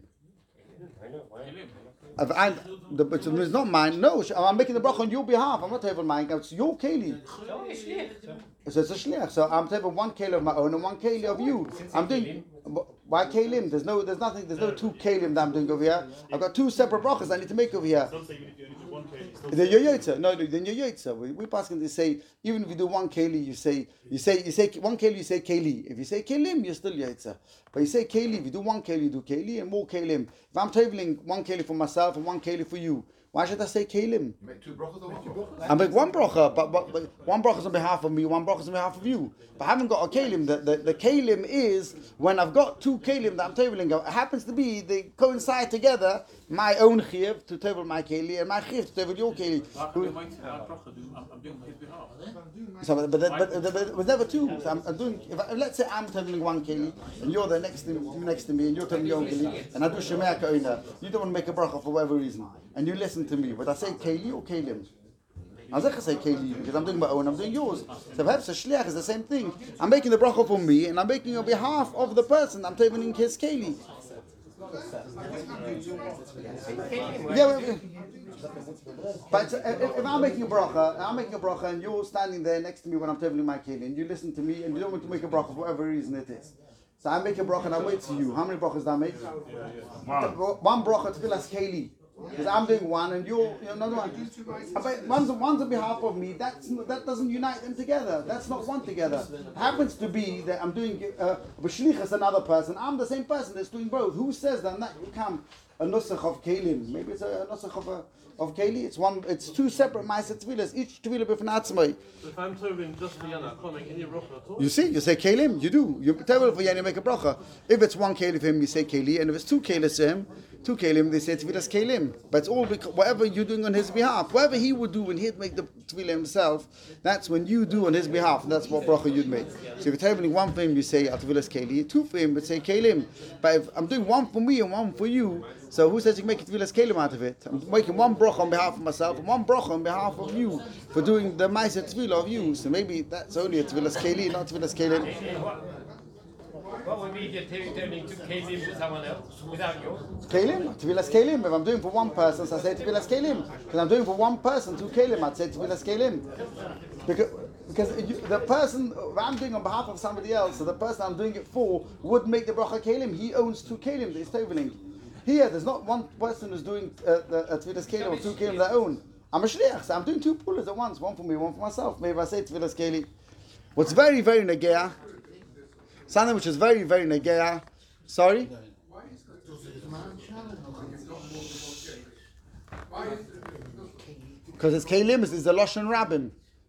It's not mine. No, I'm making the bracha on your behalf. I'm not taking mine. It's your keli. So it's a shliach. So I'm taking one keli of my own and one keli of you. I'm doing. Why kelim? There's nothing. There's no two kelim that I'm doing over here. I've got two separate brachas I need to make over here. Some say you need to do one keli. Then you're yotza. No, then you're yotza. We pass to say even if you do one keli, you say one keli, you say keli. If you say kelim, you're still yotza. But you say keli. If you do one keli, you do keli and more kelim. If I'm toveling one keli for myself and one keli for you, why should I say kelim? You make two brachas or one bracha? I make one bracha, but one bracha is on behalf of me, one bracha is on behalf of you. But I haven't got a kelim. The kelim is when I've got two kelim that I'm toveling. It happens to be they coincide together. My own chiv to tovel my keli and my chiv to tovel your keli. I'm doing his behalf. So, but it was never two. So I'm doing. Let's say I'm toveling one keli and you're there next to me and you're toveling your own keli and I do shemea ka'ina. You don't want to make a bracha for whatever reason and you listen to me. Would I say keli or kelim? I say keli because I'm doing my own, I'm doing yours. So perhaps a shliach is the same thing. I'm making the bracha for me and I'm making on behalf of the person I'm toveling his keli. Yeah, but if I'm making a bracha and you're standing there next to me when I'm toveling my keli and you listen to me and you don't want to make a bracha for whatever reason it is. So I make a bracha and I wait to you. How many brachas do I make? One bracha to Tvilas Keli. Because I'm doing one and you're another one. But one's on behalf of me. That doesn't unite them together. That's not one together. It happens to be that I'm doing b'shlichus another person. I'm the same person that's doing both. Who says that become a nusach of kelim? Maybe it's a nusach of keli. It's two separate ma'aser tefillas. Each tefillah b'fnatzmai. So if I'm toveling just for Yana, I can't make any bracha at all. You say kelim. You do. You tell for Yana, you make a bracha. If it's one keli for him, you say keli, and if it's two kelis to him, two kelim, they say tefillas kelim. But it's all because whatever you're doing on his behalf, whatever he would do when he'd make the tefillah himself, that's when you do on his behalf. And that's what bracha you'd make. So if you're traveling one for him, you say tefillas keli. Two for him, but say kelim. But if I'm doing one for me and one for you, so who says you can make tefillas kelim out of it? I'm making one bracha on behalf of myself and one bracha on behalf of you for doing the ma'aser tefillah of you. So maybe that's only a tefillas keli, not tefillas kelim. What would be if you're turning to kelim to someone else without you? Kelim, Tevilas Kelim. If I'm doing for one person, so I say Tevilas Kelim. Because I'm doing for one person, 2 Kelim, I'd say Tevilas Kelim. Because the person I'm doing on behalf of somebody else, so the person I'm doing it for would make the bracha Kelim. He owns 2 Kelim that he's teveling. Here, there's not one person who's doing a Tevilas Kelim or 2 Kelim that own. I'm a shliach, so I'm doing 2 pullers at once, one for me, one for myself. Maybe I say Tevilas Kelim. What's very, very negea, something which is very, very negea. Sorry? Because it's Kelim, it's the Lashon Rabbin.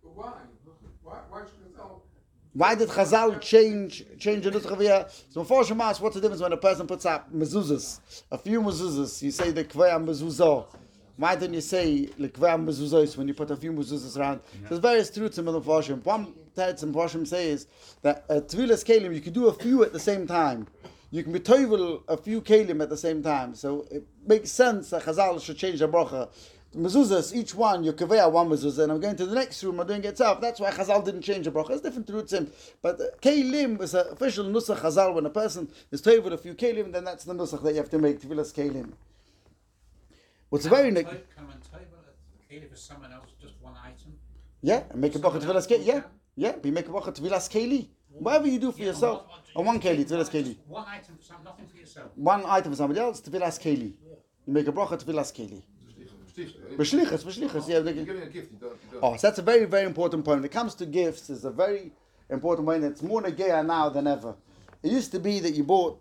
Why did Chazal change the nusach over here? So before Shemash, what's the difference when a person puts up mezuzahs, a few mezuzahs? You say the kvei mezuzah. Why don't you say the kvei mezuzahs when you put a few mezuzahs around? So there's various truths in the Mepharshim. One teretz in Mepharshim says that Tevilas Kelim you can do a few at the same time. You can be toivel a few kelim at the same time. So it makes sense that Chazal should change the bracha. Mezuzahs, each one, you kaveya one mezuzah, and I'm going to the next room, I'm doing it up. That's why Chazal didn't change the bracha. It's different roots in. But kelim is an official nusach Chazal. When a person is toivel a few kelim, then that's the nusach that you have to make, Tevilas Kelim. What's very Come and table a kelim for someone else, just one item. Yeah, and make a bracha Tevilas Keli. Yeah, be make a bracha Tevilas Keli. Whatever you do for yourself, on one Keli, Tevilas Keli. One item for some, nothing for yourself. One item for somebody else, Tevilas Keli. You make a bracha Tevilas Keli. B'shlichus, yeah. You're giving a gift, you don't. Oh, so that's a very, very important point. When it comes to gifts, it's a very important point. It's more negea now than ever. It used to be that you bought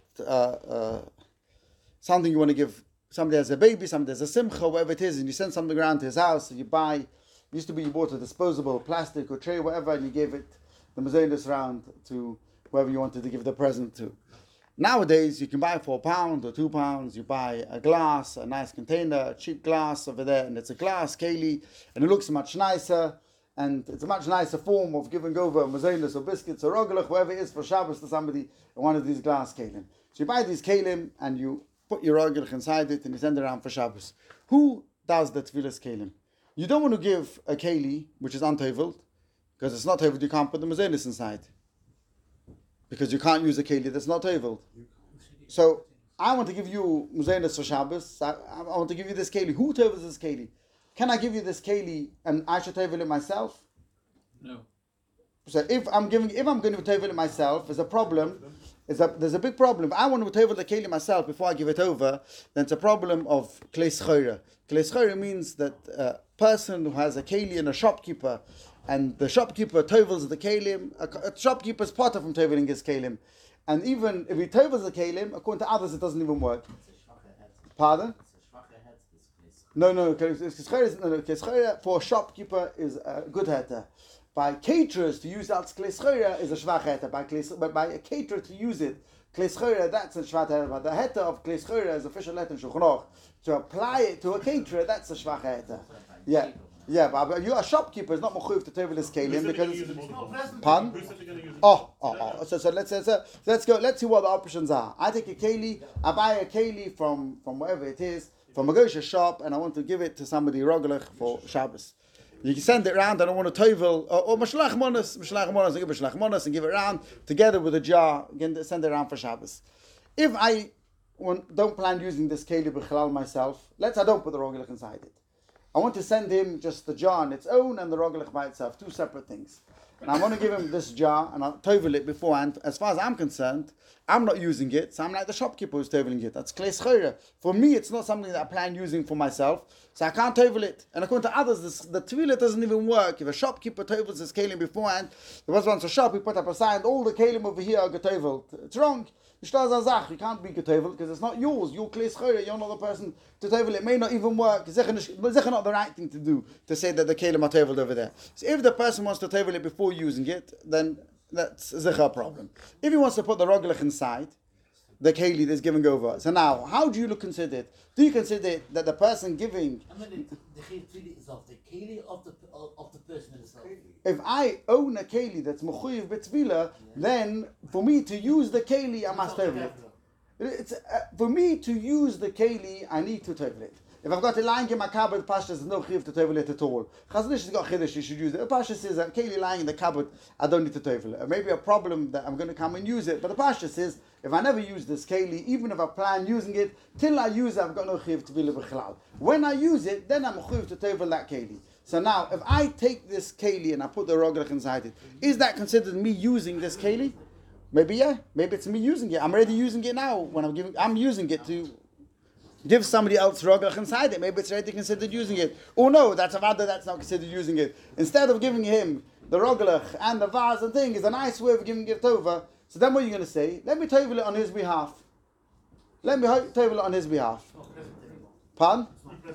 something you want to give. Somebody has a baby, somebody has a simcha, whatever it is, and you send something around to his house, and you buy. It used to be you bought a disposable plastic or tray, whatever, and you gave it the mezainis round to whoever you wanted to give the present to. Nowadays, you can buy for £1 or £2. You buy a glass, a nice container, a cheap glass over there, and it's a glass keli, and it looks much nicer, and it's a much nicer form of giving over mezainis or biscuits or rogalach, whatever it is for Shabbos to somebody in one of these glass kelim. So you buy these kelim and you put your rogalach inside it and you send it around for Shabbos. Who does the Tevilas Kelim? You don't want to give a keli which is unteveled, because it's not teveled. You can't put the mezainis inside. Because you can't use a keli that's not teveled. So I want to give you mezainis for Shabbos. I want to give you this keli. Who tevels this keli? Can I give you this keli and I should tevel it myself? No. So if I'm going to tevel it myself, there's a problem. There's a big problem. If I want to tevel the keli myself before I give it over, then it's a problem of klei schora. Klei schora means that a person who has a keli and a shopkeeper, and the shopkeeper tovels the kelim, a shopkeeper's potter from toveling his kelim. And even if he tovels the kelim, according to others, it doesn't even work. Pardon? No, Klei for a shopkeeper is a good heter. By caterers to use that Klei schora is a shvach heter. But by a caterer to use it, Klei schora, that's a shvach heter. But the heter of Klei schora is official letter in Shulchan Aruch. To apply it to a caterer, that's a shvach heter. Yeah, but you are a shopkeeper. It's not mechuyev to tevel this kelim because. Pardon? So let's go. Let's see what the options are. I take a keli. I buy a keli from wherever it is, from a Gosha shop, and I want to give it to somebody rogalech for Shabbos. You can send it around. I don't want to tevel or mashlach monas. I give mashlach monas and give it around together with a jar. Again, send it around for Shabbos. If I don't plan using this keli b'chalal myself, I don't put the rogalech inside it. I want to send him just the jar on its own and the rogalech by itself, 2 separate things. And I want to give him this jar and I'll tovel it beforehand. As far as I'm concerned, I'm not using it, so I'm like the shopkeeper who's toveling it. That's klei schora. For me, it's not something that I plan using for myself, so I can't tovel it. And according to others, the tevilah doesn't even work. If a shopkeeper tovels his kelim beforehand, there was once a shop, we put up a sign, all the kelim over here are getovelt. It's wrong. You can't be getovelt because it's not yours. You're klei schora. You're not the person to tovel. It may not even work. It's not the right thing to do to say that the kelim are toveled over there. So if the person wants to tovel it before using it, then that's a problem. If he wants to put the rogalech inside, the keli that's giving over. So now, how do you consider it? Do you consider it that the person giving? I mean, the keli is of the keli of the person himself. If I own a keli that's mechuyev b'tefillah, then for me to use the keli, I must tovel it. It's for me to use the keli, I need to tovel it. If I've got it lying in my cupboard, Pashas there's no chiv to tevel it at all. Chazon Ish has got chiddush, you should use it. Pashas says that keli lying in the cupboard, I don't need to tevel it. It may be a problem that I'm going to come and use it, but the Pashas says if I never use this keli, even if I plan using it, till I use it, I've got no chiv to tevel b'chlal. When I use it, then I'm chiv to tevel that keli. So now, if I take this keli and I put the roglach inside it, is that considered me using this keli? Maybe yeah. Maybe it's me using it. I'm already using it now. When I'm using it to give somebody else roglach inside it. Maybe it's already considered using it. Or no, that's a vada that's not considered using it. Instead of giving him the roglach and the vase and thing is a nice way of giving it over. So then what are you going to say? Let me tevel it on his behalf. Let me tevel it on his behalf. Pardon?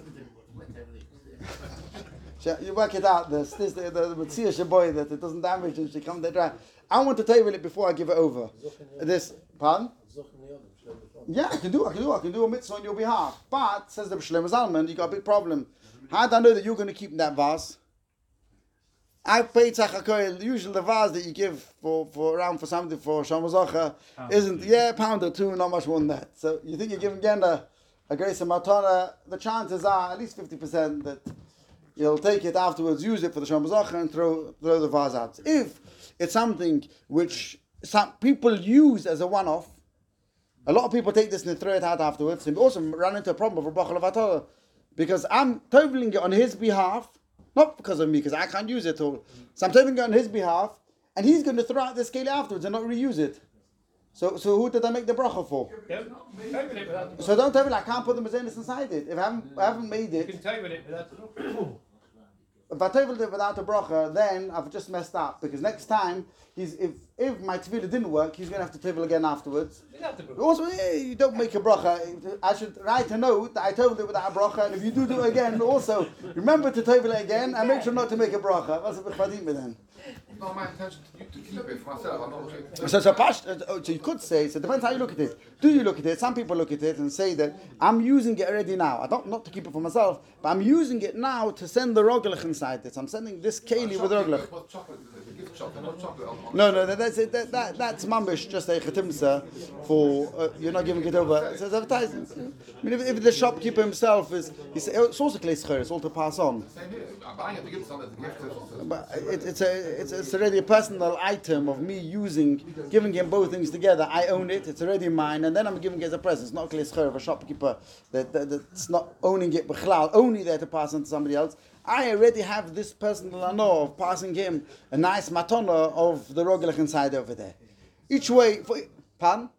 You work it out. The Metzia Shaboy that it doesn't damage and she comes to dry. I want to tevel it before I give it over. This, pardon? Yeah, I can do a mitzvah on your behalf. But, says the Shlomo Zalman, you got a big problem. How do I know that you're going to keep that vase? I pay tzach. Usually the vase that you give for something for Shlomo Zocha isn't, £1 or £2, not much more than that. So you think you're giving Genda a grace of matana, the chances are at least 50% that you'll take it afterwards, use it for the Shlomo Zocha and throw the vase out. If it's something which some people use as a one-off, a lot of people take this and throw it out afterwards, and also run into a problem of Bracha Levatala, because I'm toveling it on his behalf, not because of me, because I can't use it all. So I'm toveling it on his behalf, and he's going to throw out this keli afterwards and not reuse it. So who did I make the bracha for? So don't tell me I can't put the mezenis inside it. If I haven't made it. You can table it without the If I tabled it without a bracha, then I've just messed up. Because next time, if my tefillah didn't work, he's going to have to table again afterwards. Also, you don't make a bracha. I should write a note that I tabled it without a bracha, and if you do it again, also remember to table it again and make sure not to make a bracha. What's a b'chadim then? It's not my intention to keep it for myself. I'm not looking to So you could say, so it depends how you look at it. Do you look at it? Some people look at it and say that I'm using it already now. I don't, not to keep it for myself, but I'm using it now to send the roglach inside it. So I'm sending this keli with roglach. No, that's mamish, just a chetimsa for, you're not giving it over. It's advertising. I mean, if the shopkeeper himself it's also klei, it's all to pass on. But it's already a personal item of me giving him both things together. I own it, it's already mine, and then I'm giving it as a present. It's not klei of a shopkeeper that's not owning it b'chlal, only there to pass on to somebody else. I already have this personal honor of passing him a nice matana of the rogelach inside over there. Each way, pardon?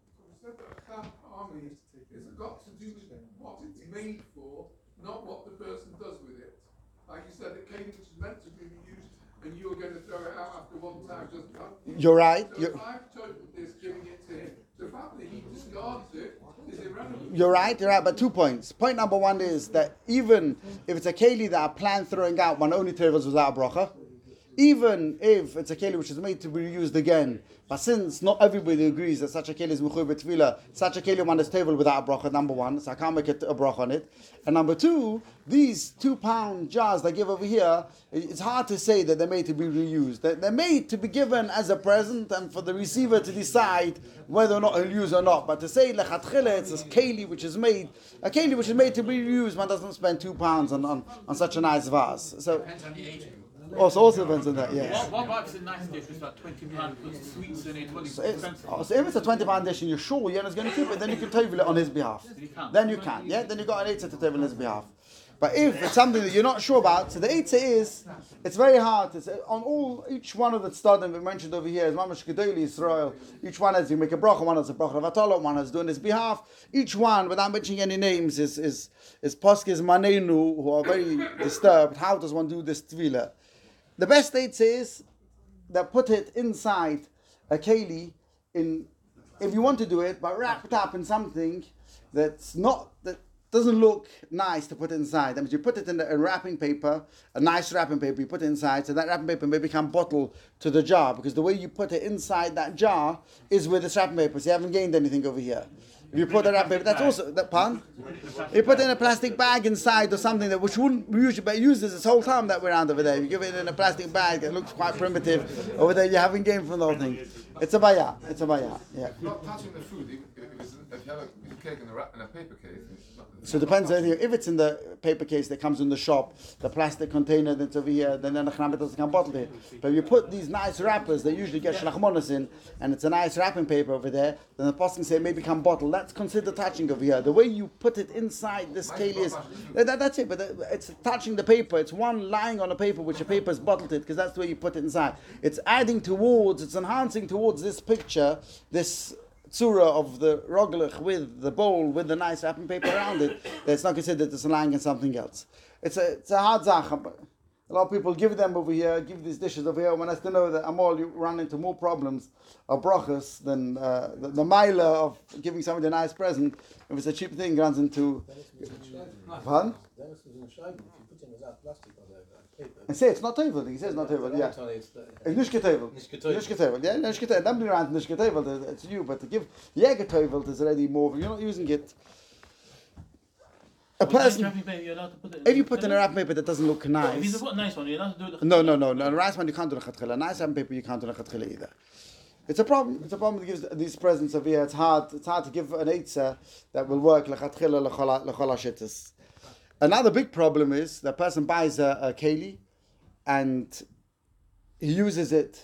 It's got to do with what it's made for, not what the person does with it. Like you said, it came which is meant to be used, and you're going to throw it out after one time. You're right. So if I've told this, giving it to him, the fact that he discards it is irrelevant. You're right, but 2 points. Point number one is that even if it's a keli that I plan throwing out, one only travels without a bracha, even if it's a keli which is made to be used again, but since not everybody agrees that such a keli is mechuy b'tefillah, such a keli one is table without a bracha, number one, so I can't make a bracha on it. And number two, these 2 pound jars they give over here, it's hard to say that they're made to be reused. They're made to be given as a present and for the receiver to decide whether or not he'll use or not. But to say lechatchila, it's a keli which is made to be reused, one doesn't spend 2 pounds on such a nice vase. So. Depends on the age. Also depends on that, yes. What about a nice dish? It's about £20 plus sweets in it. So if it's a £20 dish and you're sure Yena's going to keep it, then you can table it on his behalf. Then you can, Then you got an eitzah to table on his behalf. But if it's something that you're not sure about, so the eitzah is, it's very hard. It's on each one of the stadim we mentioned over here is mamash gedoli Israel. Each one has you make a bracha, one has a bracha levatala, one has doing his behalf. Each one, without mentioning any names, is poskes manenu who are very disturbed. How does one do this tefillah? The best eitzah is that put it inside a keli if you want to do it, but wrap it up in something that doesn't look nice to put inside. That means you put it in a wrapping paper, a nice wrapping paper, you put it inside, so that wrapping paper may become bottle to the jar, because the way you put it inside that jar is with this wrapping paper, so you haven't gained anything over here. If you put a wrapping paper, that's also, you put it in a plastic bag inside or something which wouldn't usually be used this whole time that we're around over there. You give it in a plastic bag, it looks quite primitive. Over there you haven't gained from the whole thing. It's a bayah, yeah. Not touching the food, if it's if you have a piece of cake in a paper case, it's not. So it depends. If it's in the paper case that comes in the shop, the plastic container that's over here, then the Nachnamet doesn't come bottled it. But if you put these nice wrappers that usually get shlachmonas in, and it's a nice wrapping paper over there, then the person can say maybe come bottle. That's considered touching over here. The way you put it inside this keli is that's it. But it's touching the paper. It's one lying on a paper which the paper is bottled it because that's the way you put it inside. It's adding towards. It's enhancing towards this picture. This tzura of the roglech with the bowl with the nice wrapping paper around it, that's not considered it's lying in something else. It's a hard zach. A lot of people give them over here, give these dishes over here. When I still know that Amol, you run into more problems of brachas than the miler of giving somebody a nice present. If it's a cheap thing, runs into. Pardon? I say it's not tevel. He says not tevel. Yeah, it's nicht tevel. Nicht tevel. Yeah, nicht tevel. Don't be around nicht tevel. It's you, but to give jäger tevel is already more. You're not using it. A person. If you put in a wrapping paper that doesn't look nice. If you put a nice one, you're allowed to do it. No. A nice one you can't do lechatchila. A nice wrapping paper you can't do lechatchila either. It's a problem. It's a problem that gives these presents over here. It's hard to give an eitzah that will work lechatchila lechol hashittas. Another big problem is the person buys a keli and he uses it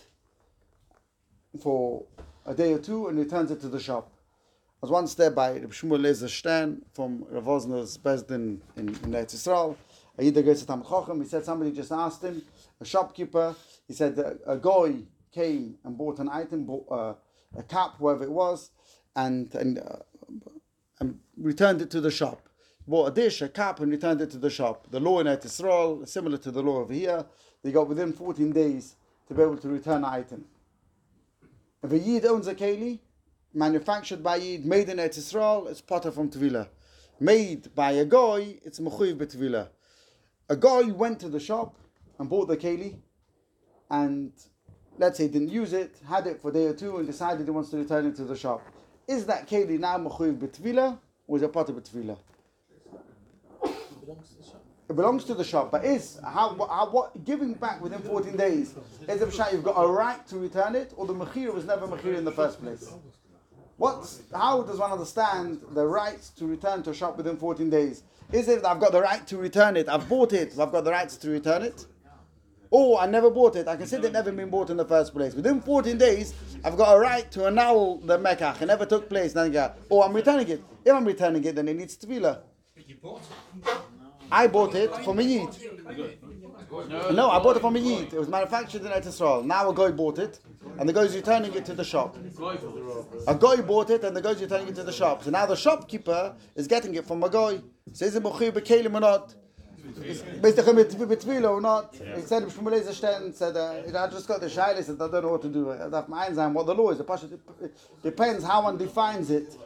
for a day or two and returns it to the shop. I was once there by Reb Shmuel Lezer Stern from Rav Wosner's Bezdin in Eretz Yisrael. He said somebody just asked him, a shopkeeper, he said a goy came and bought an item, bought a cap, whatever it was, and returned it to the shop. Bought a dish, a cup, and returned it to the shop. The law in Eretz Yisrael, similar to the law over here, they got within 14 days to be able to return an item. If a Yid owns a keli, manufactured by Yid, made in Eretz Yisrael, it's potter from Tvila. Made by a goy, it's mechuyev b'Tvila. A goy went to the shop and bought the keli, and let's say didn't use it, had it for a day or two, and decided he wants to return it to the shop. Is that keli now mechuyev b'Tvila, or is it potter b'Tvila? It belongs to the shop, but what giving back within 14 days is a b'shah you've got a right to return it, or the mechir was never mechir in the first place? How does one understand the right to return to a shop within 14 days? Is it that I've got the right to return it, I've bought it, I've got the rights to return it? Or I never bought it, I consider it never been bought in the first place. Within 14 days, I've got a right to annul the mekach, it never took place, or I'm returning it. If I'm returning it, then it needs tefillah. But you bought it. I bought it from a Yid. No, I bought it from a Yid. It was manufactured in Eretz Yisrael. Now a Goy bought it, and the Goy is returning it to the shop. A Goy bought it, and the Goy is returning it to the shop. So now the shopkeeper is getting it from a Goy. So is it Mechuyev b'Kelim or not? Basically, b'Tvila or not? He said, Shmuel Lezer Stern said, I just got the shaila, said, I don't know what to do. I have my eyes what the law is. It depends how one defines it.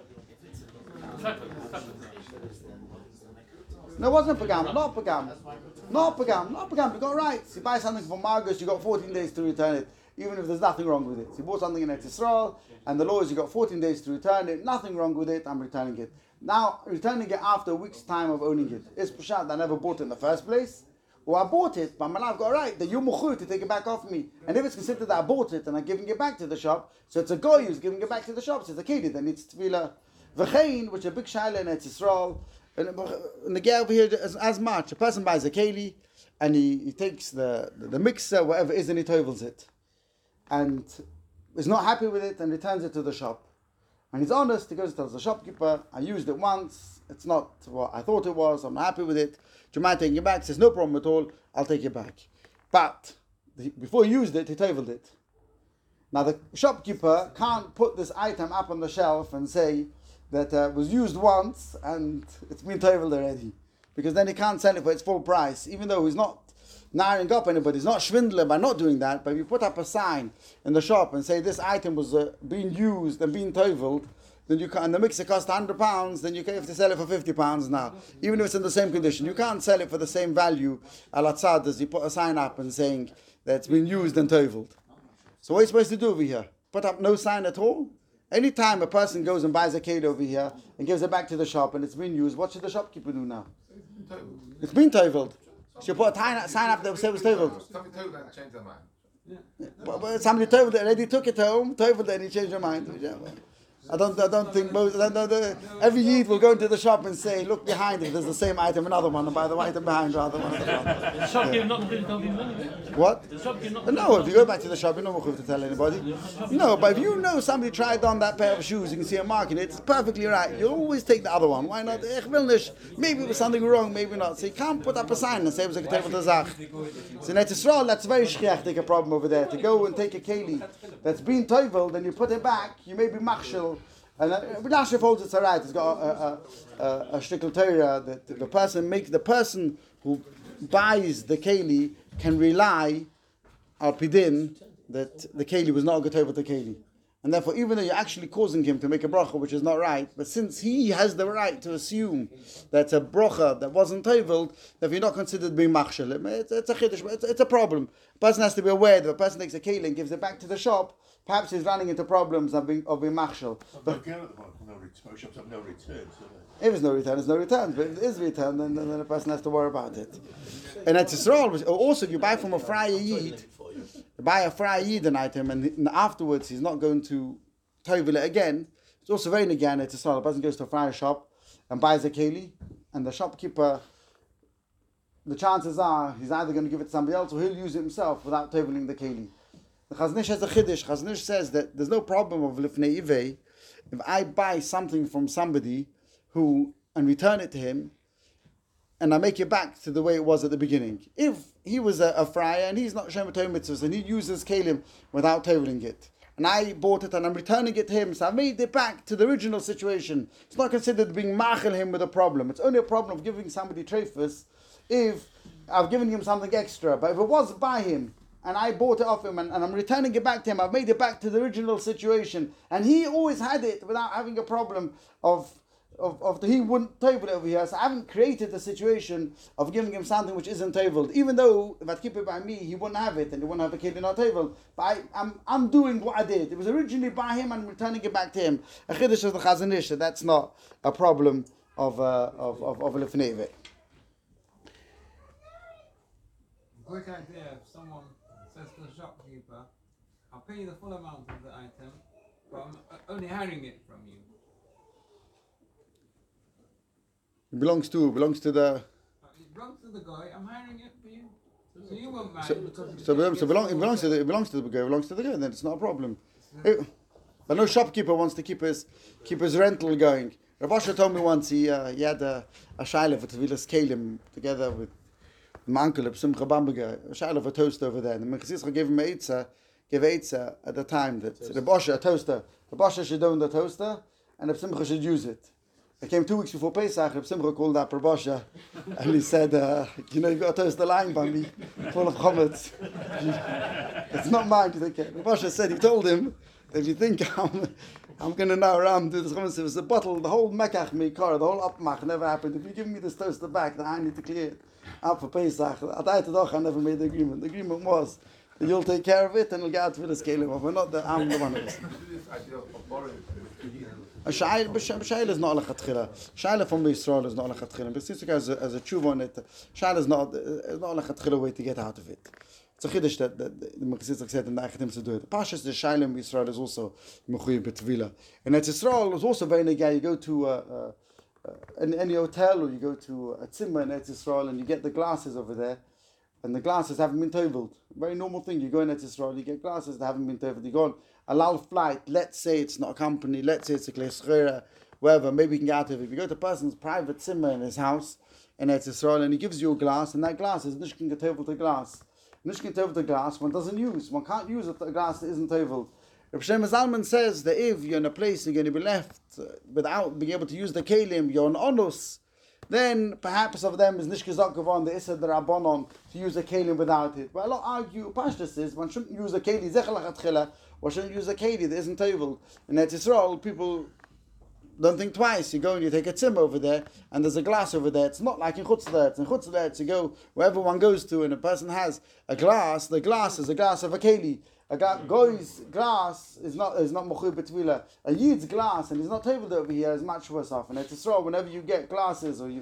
No, it wasn't pagam, not pagam. You got rights. You buy something from Margus, you got 14 days to return it, even if there's nothing wrong with it. You bought something in Eretz Yisrael, and the law is you got 14 days to return it, nothing wrong with it, I'm returning it. Now, returning it after a week's time of owning it, is Peshat, I never bought it in the first place, or I bought it, but I've got a right, that you're Muchu to take it back off me. And if it's considered that I bought it and I'm giving it back to the shop, so it's a Goy who's giving it back to the shop, so it's a keli that needs to be a V'chein, which is a big shaila in Eretz Yisrael. And the guy over here as much. A person buys a keli and he takes the mixer, whatever it is, and he tovels it. And is not happy with it and returns it to the shop. And he's honest, he goes and tells the shopkeeper, I used it once, it's not what I thought it was, I'm not happy with it. Do you mind taking it back? He says, no problem at all, I'll take it back. But before he used it, he toveled it. Now the shopkeeper can't put this item up on the shelf and say, that was used once and it's been toveled already, because then he can't sell it for its full price, even though he's not narrowing up anybody, he's not swindling by not doing that. But if you put up a sign in the shop and say this item was being used and being toveled, then you can, and the mixer cost £100, then you have to sell it for £50 now, even if it's in the same condition. You can't sell it for the same value al-atzad as you put a sign up and saying that it's been used and toveled. So what are you supposed to do over here? Put up no sign at all? Anytime a person goes and buys a keli over here and gives it back to the shop and it's been used, what should the shopkeeper do now? It's been toveled. Should put a sign up that said it was toveled. Somebody told them to change their mind. But somebody toveled it, already took it home, toveled it and he changed their mind. I don't think most. Every Yid will go into the shop and say, "Look behind it. There's the same item, another one, and by the item behind, rather one." The shopkeeper not going to tell these money. What? The shopkeeper not. No, if you go back to the shop, you're not going to tell anybody. No, but if you know somebody tried on that pair of shoes, you can see a mark in it. It's perfectly right. You always take the other one. Why not? Maybe it was something wrong, maybe not. So you can't put up a sign and say it was a ketevah tazach. So in Eretz Yisrael, that's very shchiach, a problem over there. To go and take a keli that's been toiveled and you put it back, you may be machshel. And Rashi holds it's alright. It's got a shtickle Torah that the person who buys the keli can rely al pidin that the keli was not a ketevah the keli. And therefore, even though you're actually causing him to make a bracha, which is not right, but since he has the right to assume that a bracha that wasn't toveled, that you're not considered being machshel, it's a chiddush, it's a problem. A person has to be aware that if a person takes a keli and gives it back to the shop, perhaps he's running into problems of being machshel. But Shops have no returns. if there's no return, there's no returns. But if it is return, then the person has to worry about it. And Eretz Yisrael, also if you buy from a Friar Yid, you buy a Friar Yid an item, and afterwards he's not going to tovel it again. It's also very negain Eretz Yisrael. A person goes to a Friar shop and buys a keli, and the shopkeeper, the chances are he's either going to give it to somebody else or he'll use it himself without toveling the keli. The Chazon Ish has a chiddush. Chazon Ish says that there's no problem of lifnei ivei if I buy something from somebody and return it to him, and I make it back to the way it was at the beginning. If he was a friar and he's not Shem Torah mitzvahs and he uses kelim without toveling it, and I bought it and I'm returning it to him, so I made it back to the original situation. It's not considered being machel him with a problem. It's only a problem of giving somebody treifus if I've given him something extra. But if it was by him, and I bought it off him, and I'm returning it back to him, I've made it back to the original situation, and he always had it without having a problem of he wouldn't tovel it over here. So I haven't created the situation of giving him something which isn't toveled. Even though if I'd keep it by me, he wouldn't have it, and he wouldn't have a keli not toveled. But I'm doing what I did. It was originally by him, and I'm returning it back to him. A chiddush of the Chazon Ish, that's not a problem of lifnei ivei. Quick idea: if someone says to the shopkeeper, "I'll pay you the full amount of the item, but I'm only hiring it from you." It belongs to the. It belongs to the guy. I'm hiring it for you, so you won't mind. It belongs to the guy. It belongs to the guy. Then it's not a problem. But no shopkeeper wants to keep his rental going. Rav Asher told me once he had a shaila for Tevilas Kelim together with my uncle Simcha Bamberger, a shaila for a toaster over there. And the Mechizischa gave him eitzah at the time that Rav Asher, a toaster, Rav Asher should own the toaster and Rav Simcha should use it. It came 2 weeks before Pesach. Rav Simcha called up Rav Asher and he said, you've got a toaster lying by me, full of chametz. It's not mine to take care. Rav Asher said, he told him, if you think I'm going to now around do this chametz, if it's a bottle, the whole mekach meikar, the whole upmach never happened. If you give me this toaster back, then I need to clear it out for Pesach. I never made the agreement. The agreement was that you'll take care of it and it'll get out for the scaling. But not that I'm the one of us. A shaila is not a lechatchila. Shaila from Yisrael is not a lechatchila. But since you guys as a tshuva on it, shaila is not a lechatchila way to get out of it. It's a chiddush that the Mechizischa said in the Achadim to do it. The Pashas the shaila in Yisrael is also mechuyev b'tevila. And at Yisrael is also very negay. You go to any hotel or you go to a tzimmer in Eretz Yisrael and you get the glasses over there, and the glasses haven't been toveled. Very normal thing. You go in Eretz Yisrael, you get glasses that haven't been toveled. You go on a lal flight. Let's say it's not a company. Let's say it's a klei wherever. Maybe you can get out of it. If you go to a person's private tzimmer in his house in Eretz Yisrael and he gives you a glass, and that glass is nishkin toveled glass. Nishkin toveled glass one doesn't use. One can't use a glass that isn't toveled. Reb Shlomo Zalman says that if you're in a place you're going to be left without being able to use the kelim, you're on onus, then perhaps of them is nishkizakavon the issa derabanon to use a kelim without it. But a lot argue Pashtus is one shouldn't use a keli zechalachatchila, or shouldn't use a keli that isn't tovel. In Eretz Yisrael, people don't think twice. You go and you take a tzimmer over there, and there's a glass over there. It's not like in Chutz L'Eretz. In Chutz L'Eretz, you go wherever one goes to, and a person has a glass. The glass is a glass of a keli. A goy's glass is not mechuyev b'tevila. A yid's glass, and he's not tabled over here, is much worse off. And it's Yisrael, whenever you get glasses or you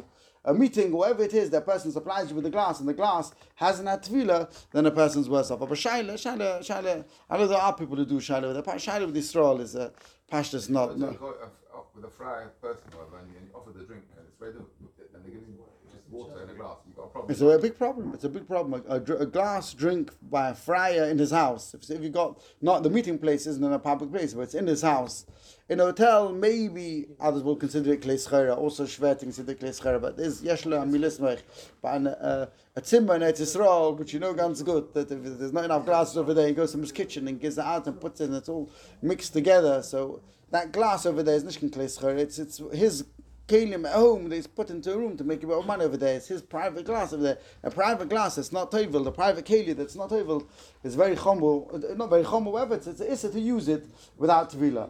a meeting, whatever it is, that person supplies you with the glass, and the glass hasn't had tefillah, then a person's worse off. But shaila, I know there are people who do shaila with it. Shaila with Israel is a pashtus not. So go with a friar person, whatever, and you offer the drink, and it's ready, and they give you just water in a glass. You've got a problem. It's a big problem. It's a big problem. A glass drink by a friar in his house. If you got, not the meeting place isn't in a public place, but it's in his house. In a hotel, maybe others will consider it klei schera. Also, Shver consider it klei schera. But there's yeshla amilis mech. But a tzimmer in Eretz Yisrael, which you know ganz good, that if there's not enough glasses over there, he goes to his kitchen and gets it out and puts it in. It's all mixed together. So that glass over there is nicht klei schera. It's his kelim at home that he's put into a room to make a bit of money over there. It's his private glass over there. A private glass that's not tovel. The private keli that's not tovel is very chombo. Not very chombo, whatever. It's issa to use it without tevilah.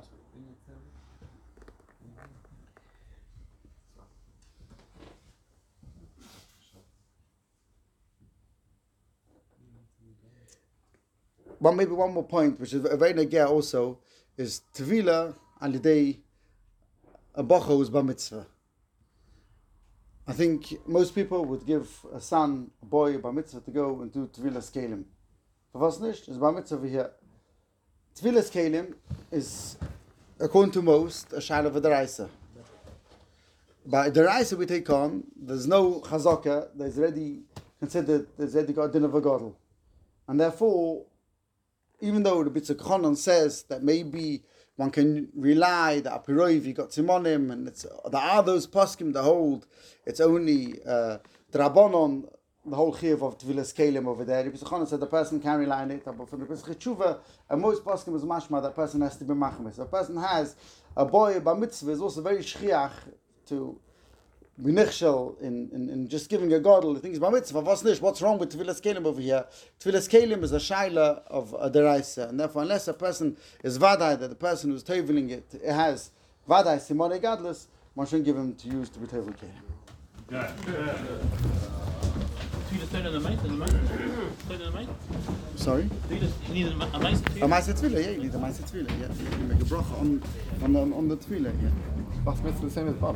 Well, maybe one more point, which is a very negea also, is tevilah al-yidei a bocha who's bar mitzvah. I think most people would give a son, a boy, a bar mitzvah to go and do tevilah skelim. For was nicht? Is bar mitzvah over here. Tevilah skelim is, according to most, a shaila of a deraisa. By deraisa we take on, there's no chazaka, there's already got a din of a gadol. And therefore, even though the B'tzak Chonon says that maybe one can rely that Apiroiv, you got Simonim, and there are those poskim that hold it's only Drabonon, the whole chiyuv of Tevilas Kelim over there. The B'tzak Chonon said the person can rely on it, but from the B'tzak Tshuva, and most poskim is mashma, that person has to be machmes. A person has a boy, bar mitzvah, is also very shchiach to be nichshel in just giving a gadol. The thing is bar mitzvah. What's wrong with Tevilas Kelim over here? Tevilas Kelim is a shaila of a deraisa, and therefore, unless a person is vadai, that the person who's teveling it has vadai simone gadlus, one shouldn't give him to use to be tevel kelim. Sorry? You need a maisa A maisa tefillah, yeah, you need a maisa tefillah, yeah. You make a bracha on the tefillah, yeah. Bas mitzvah the same as Bob.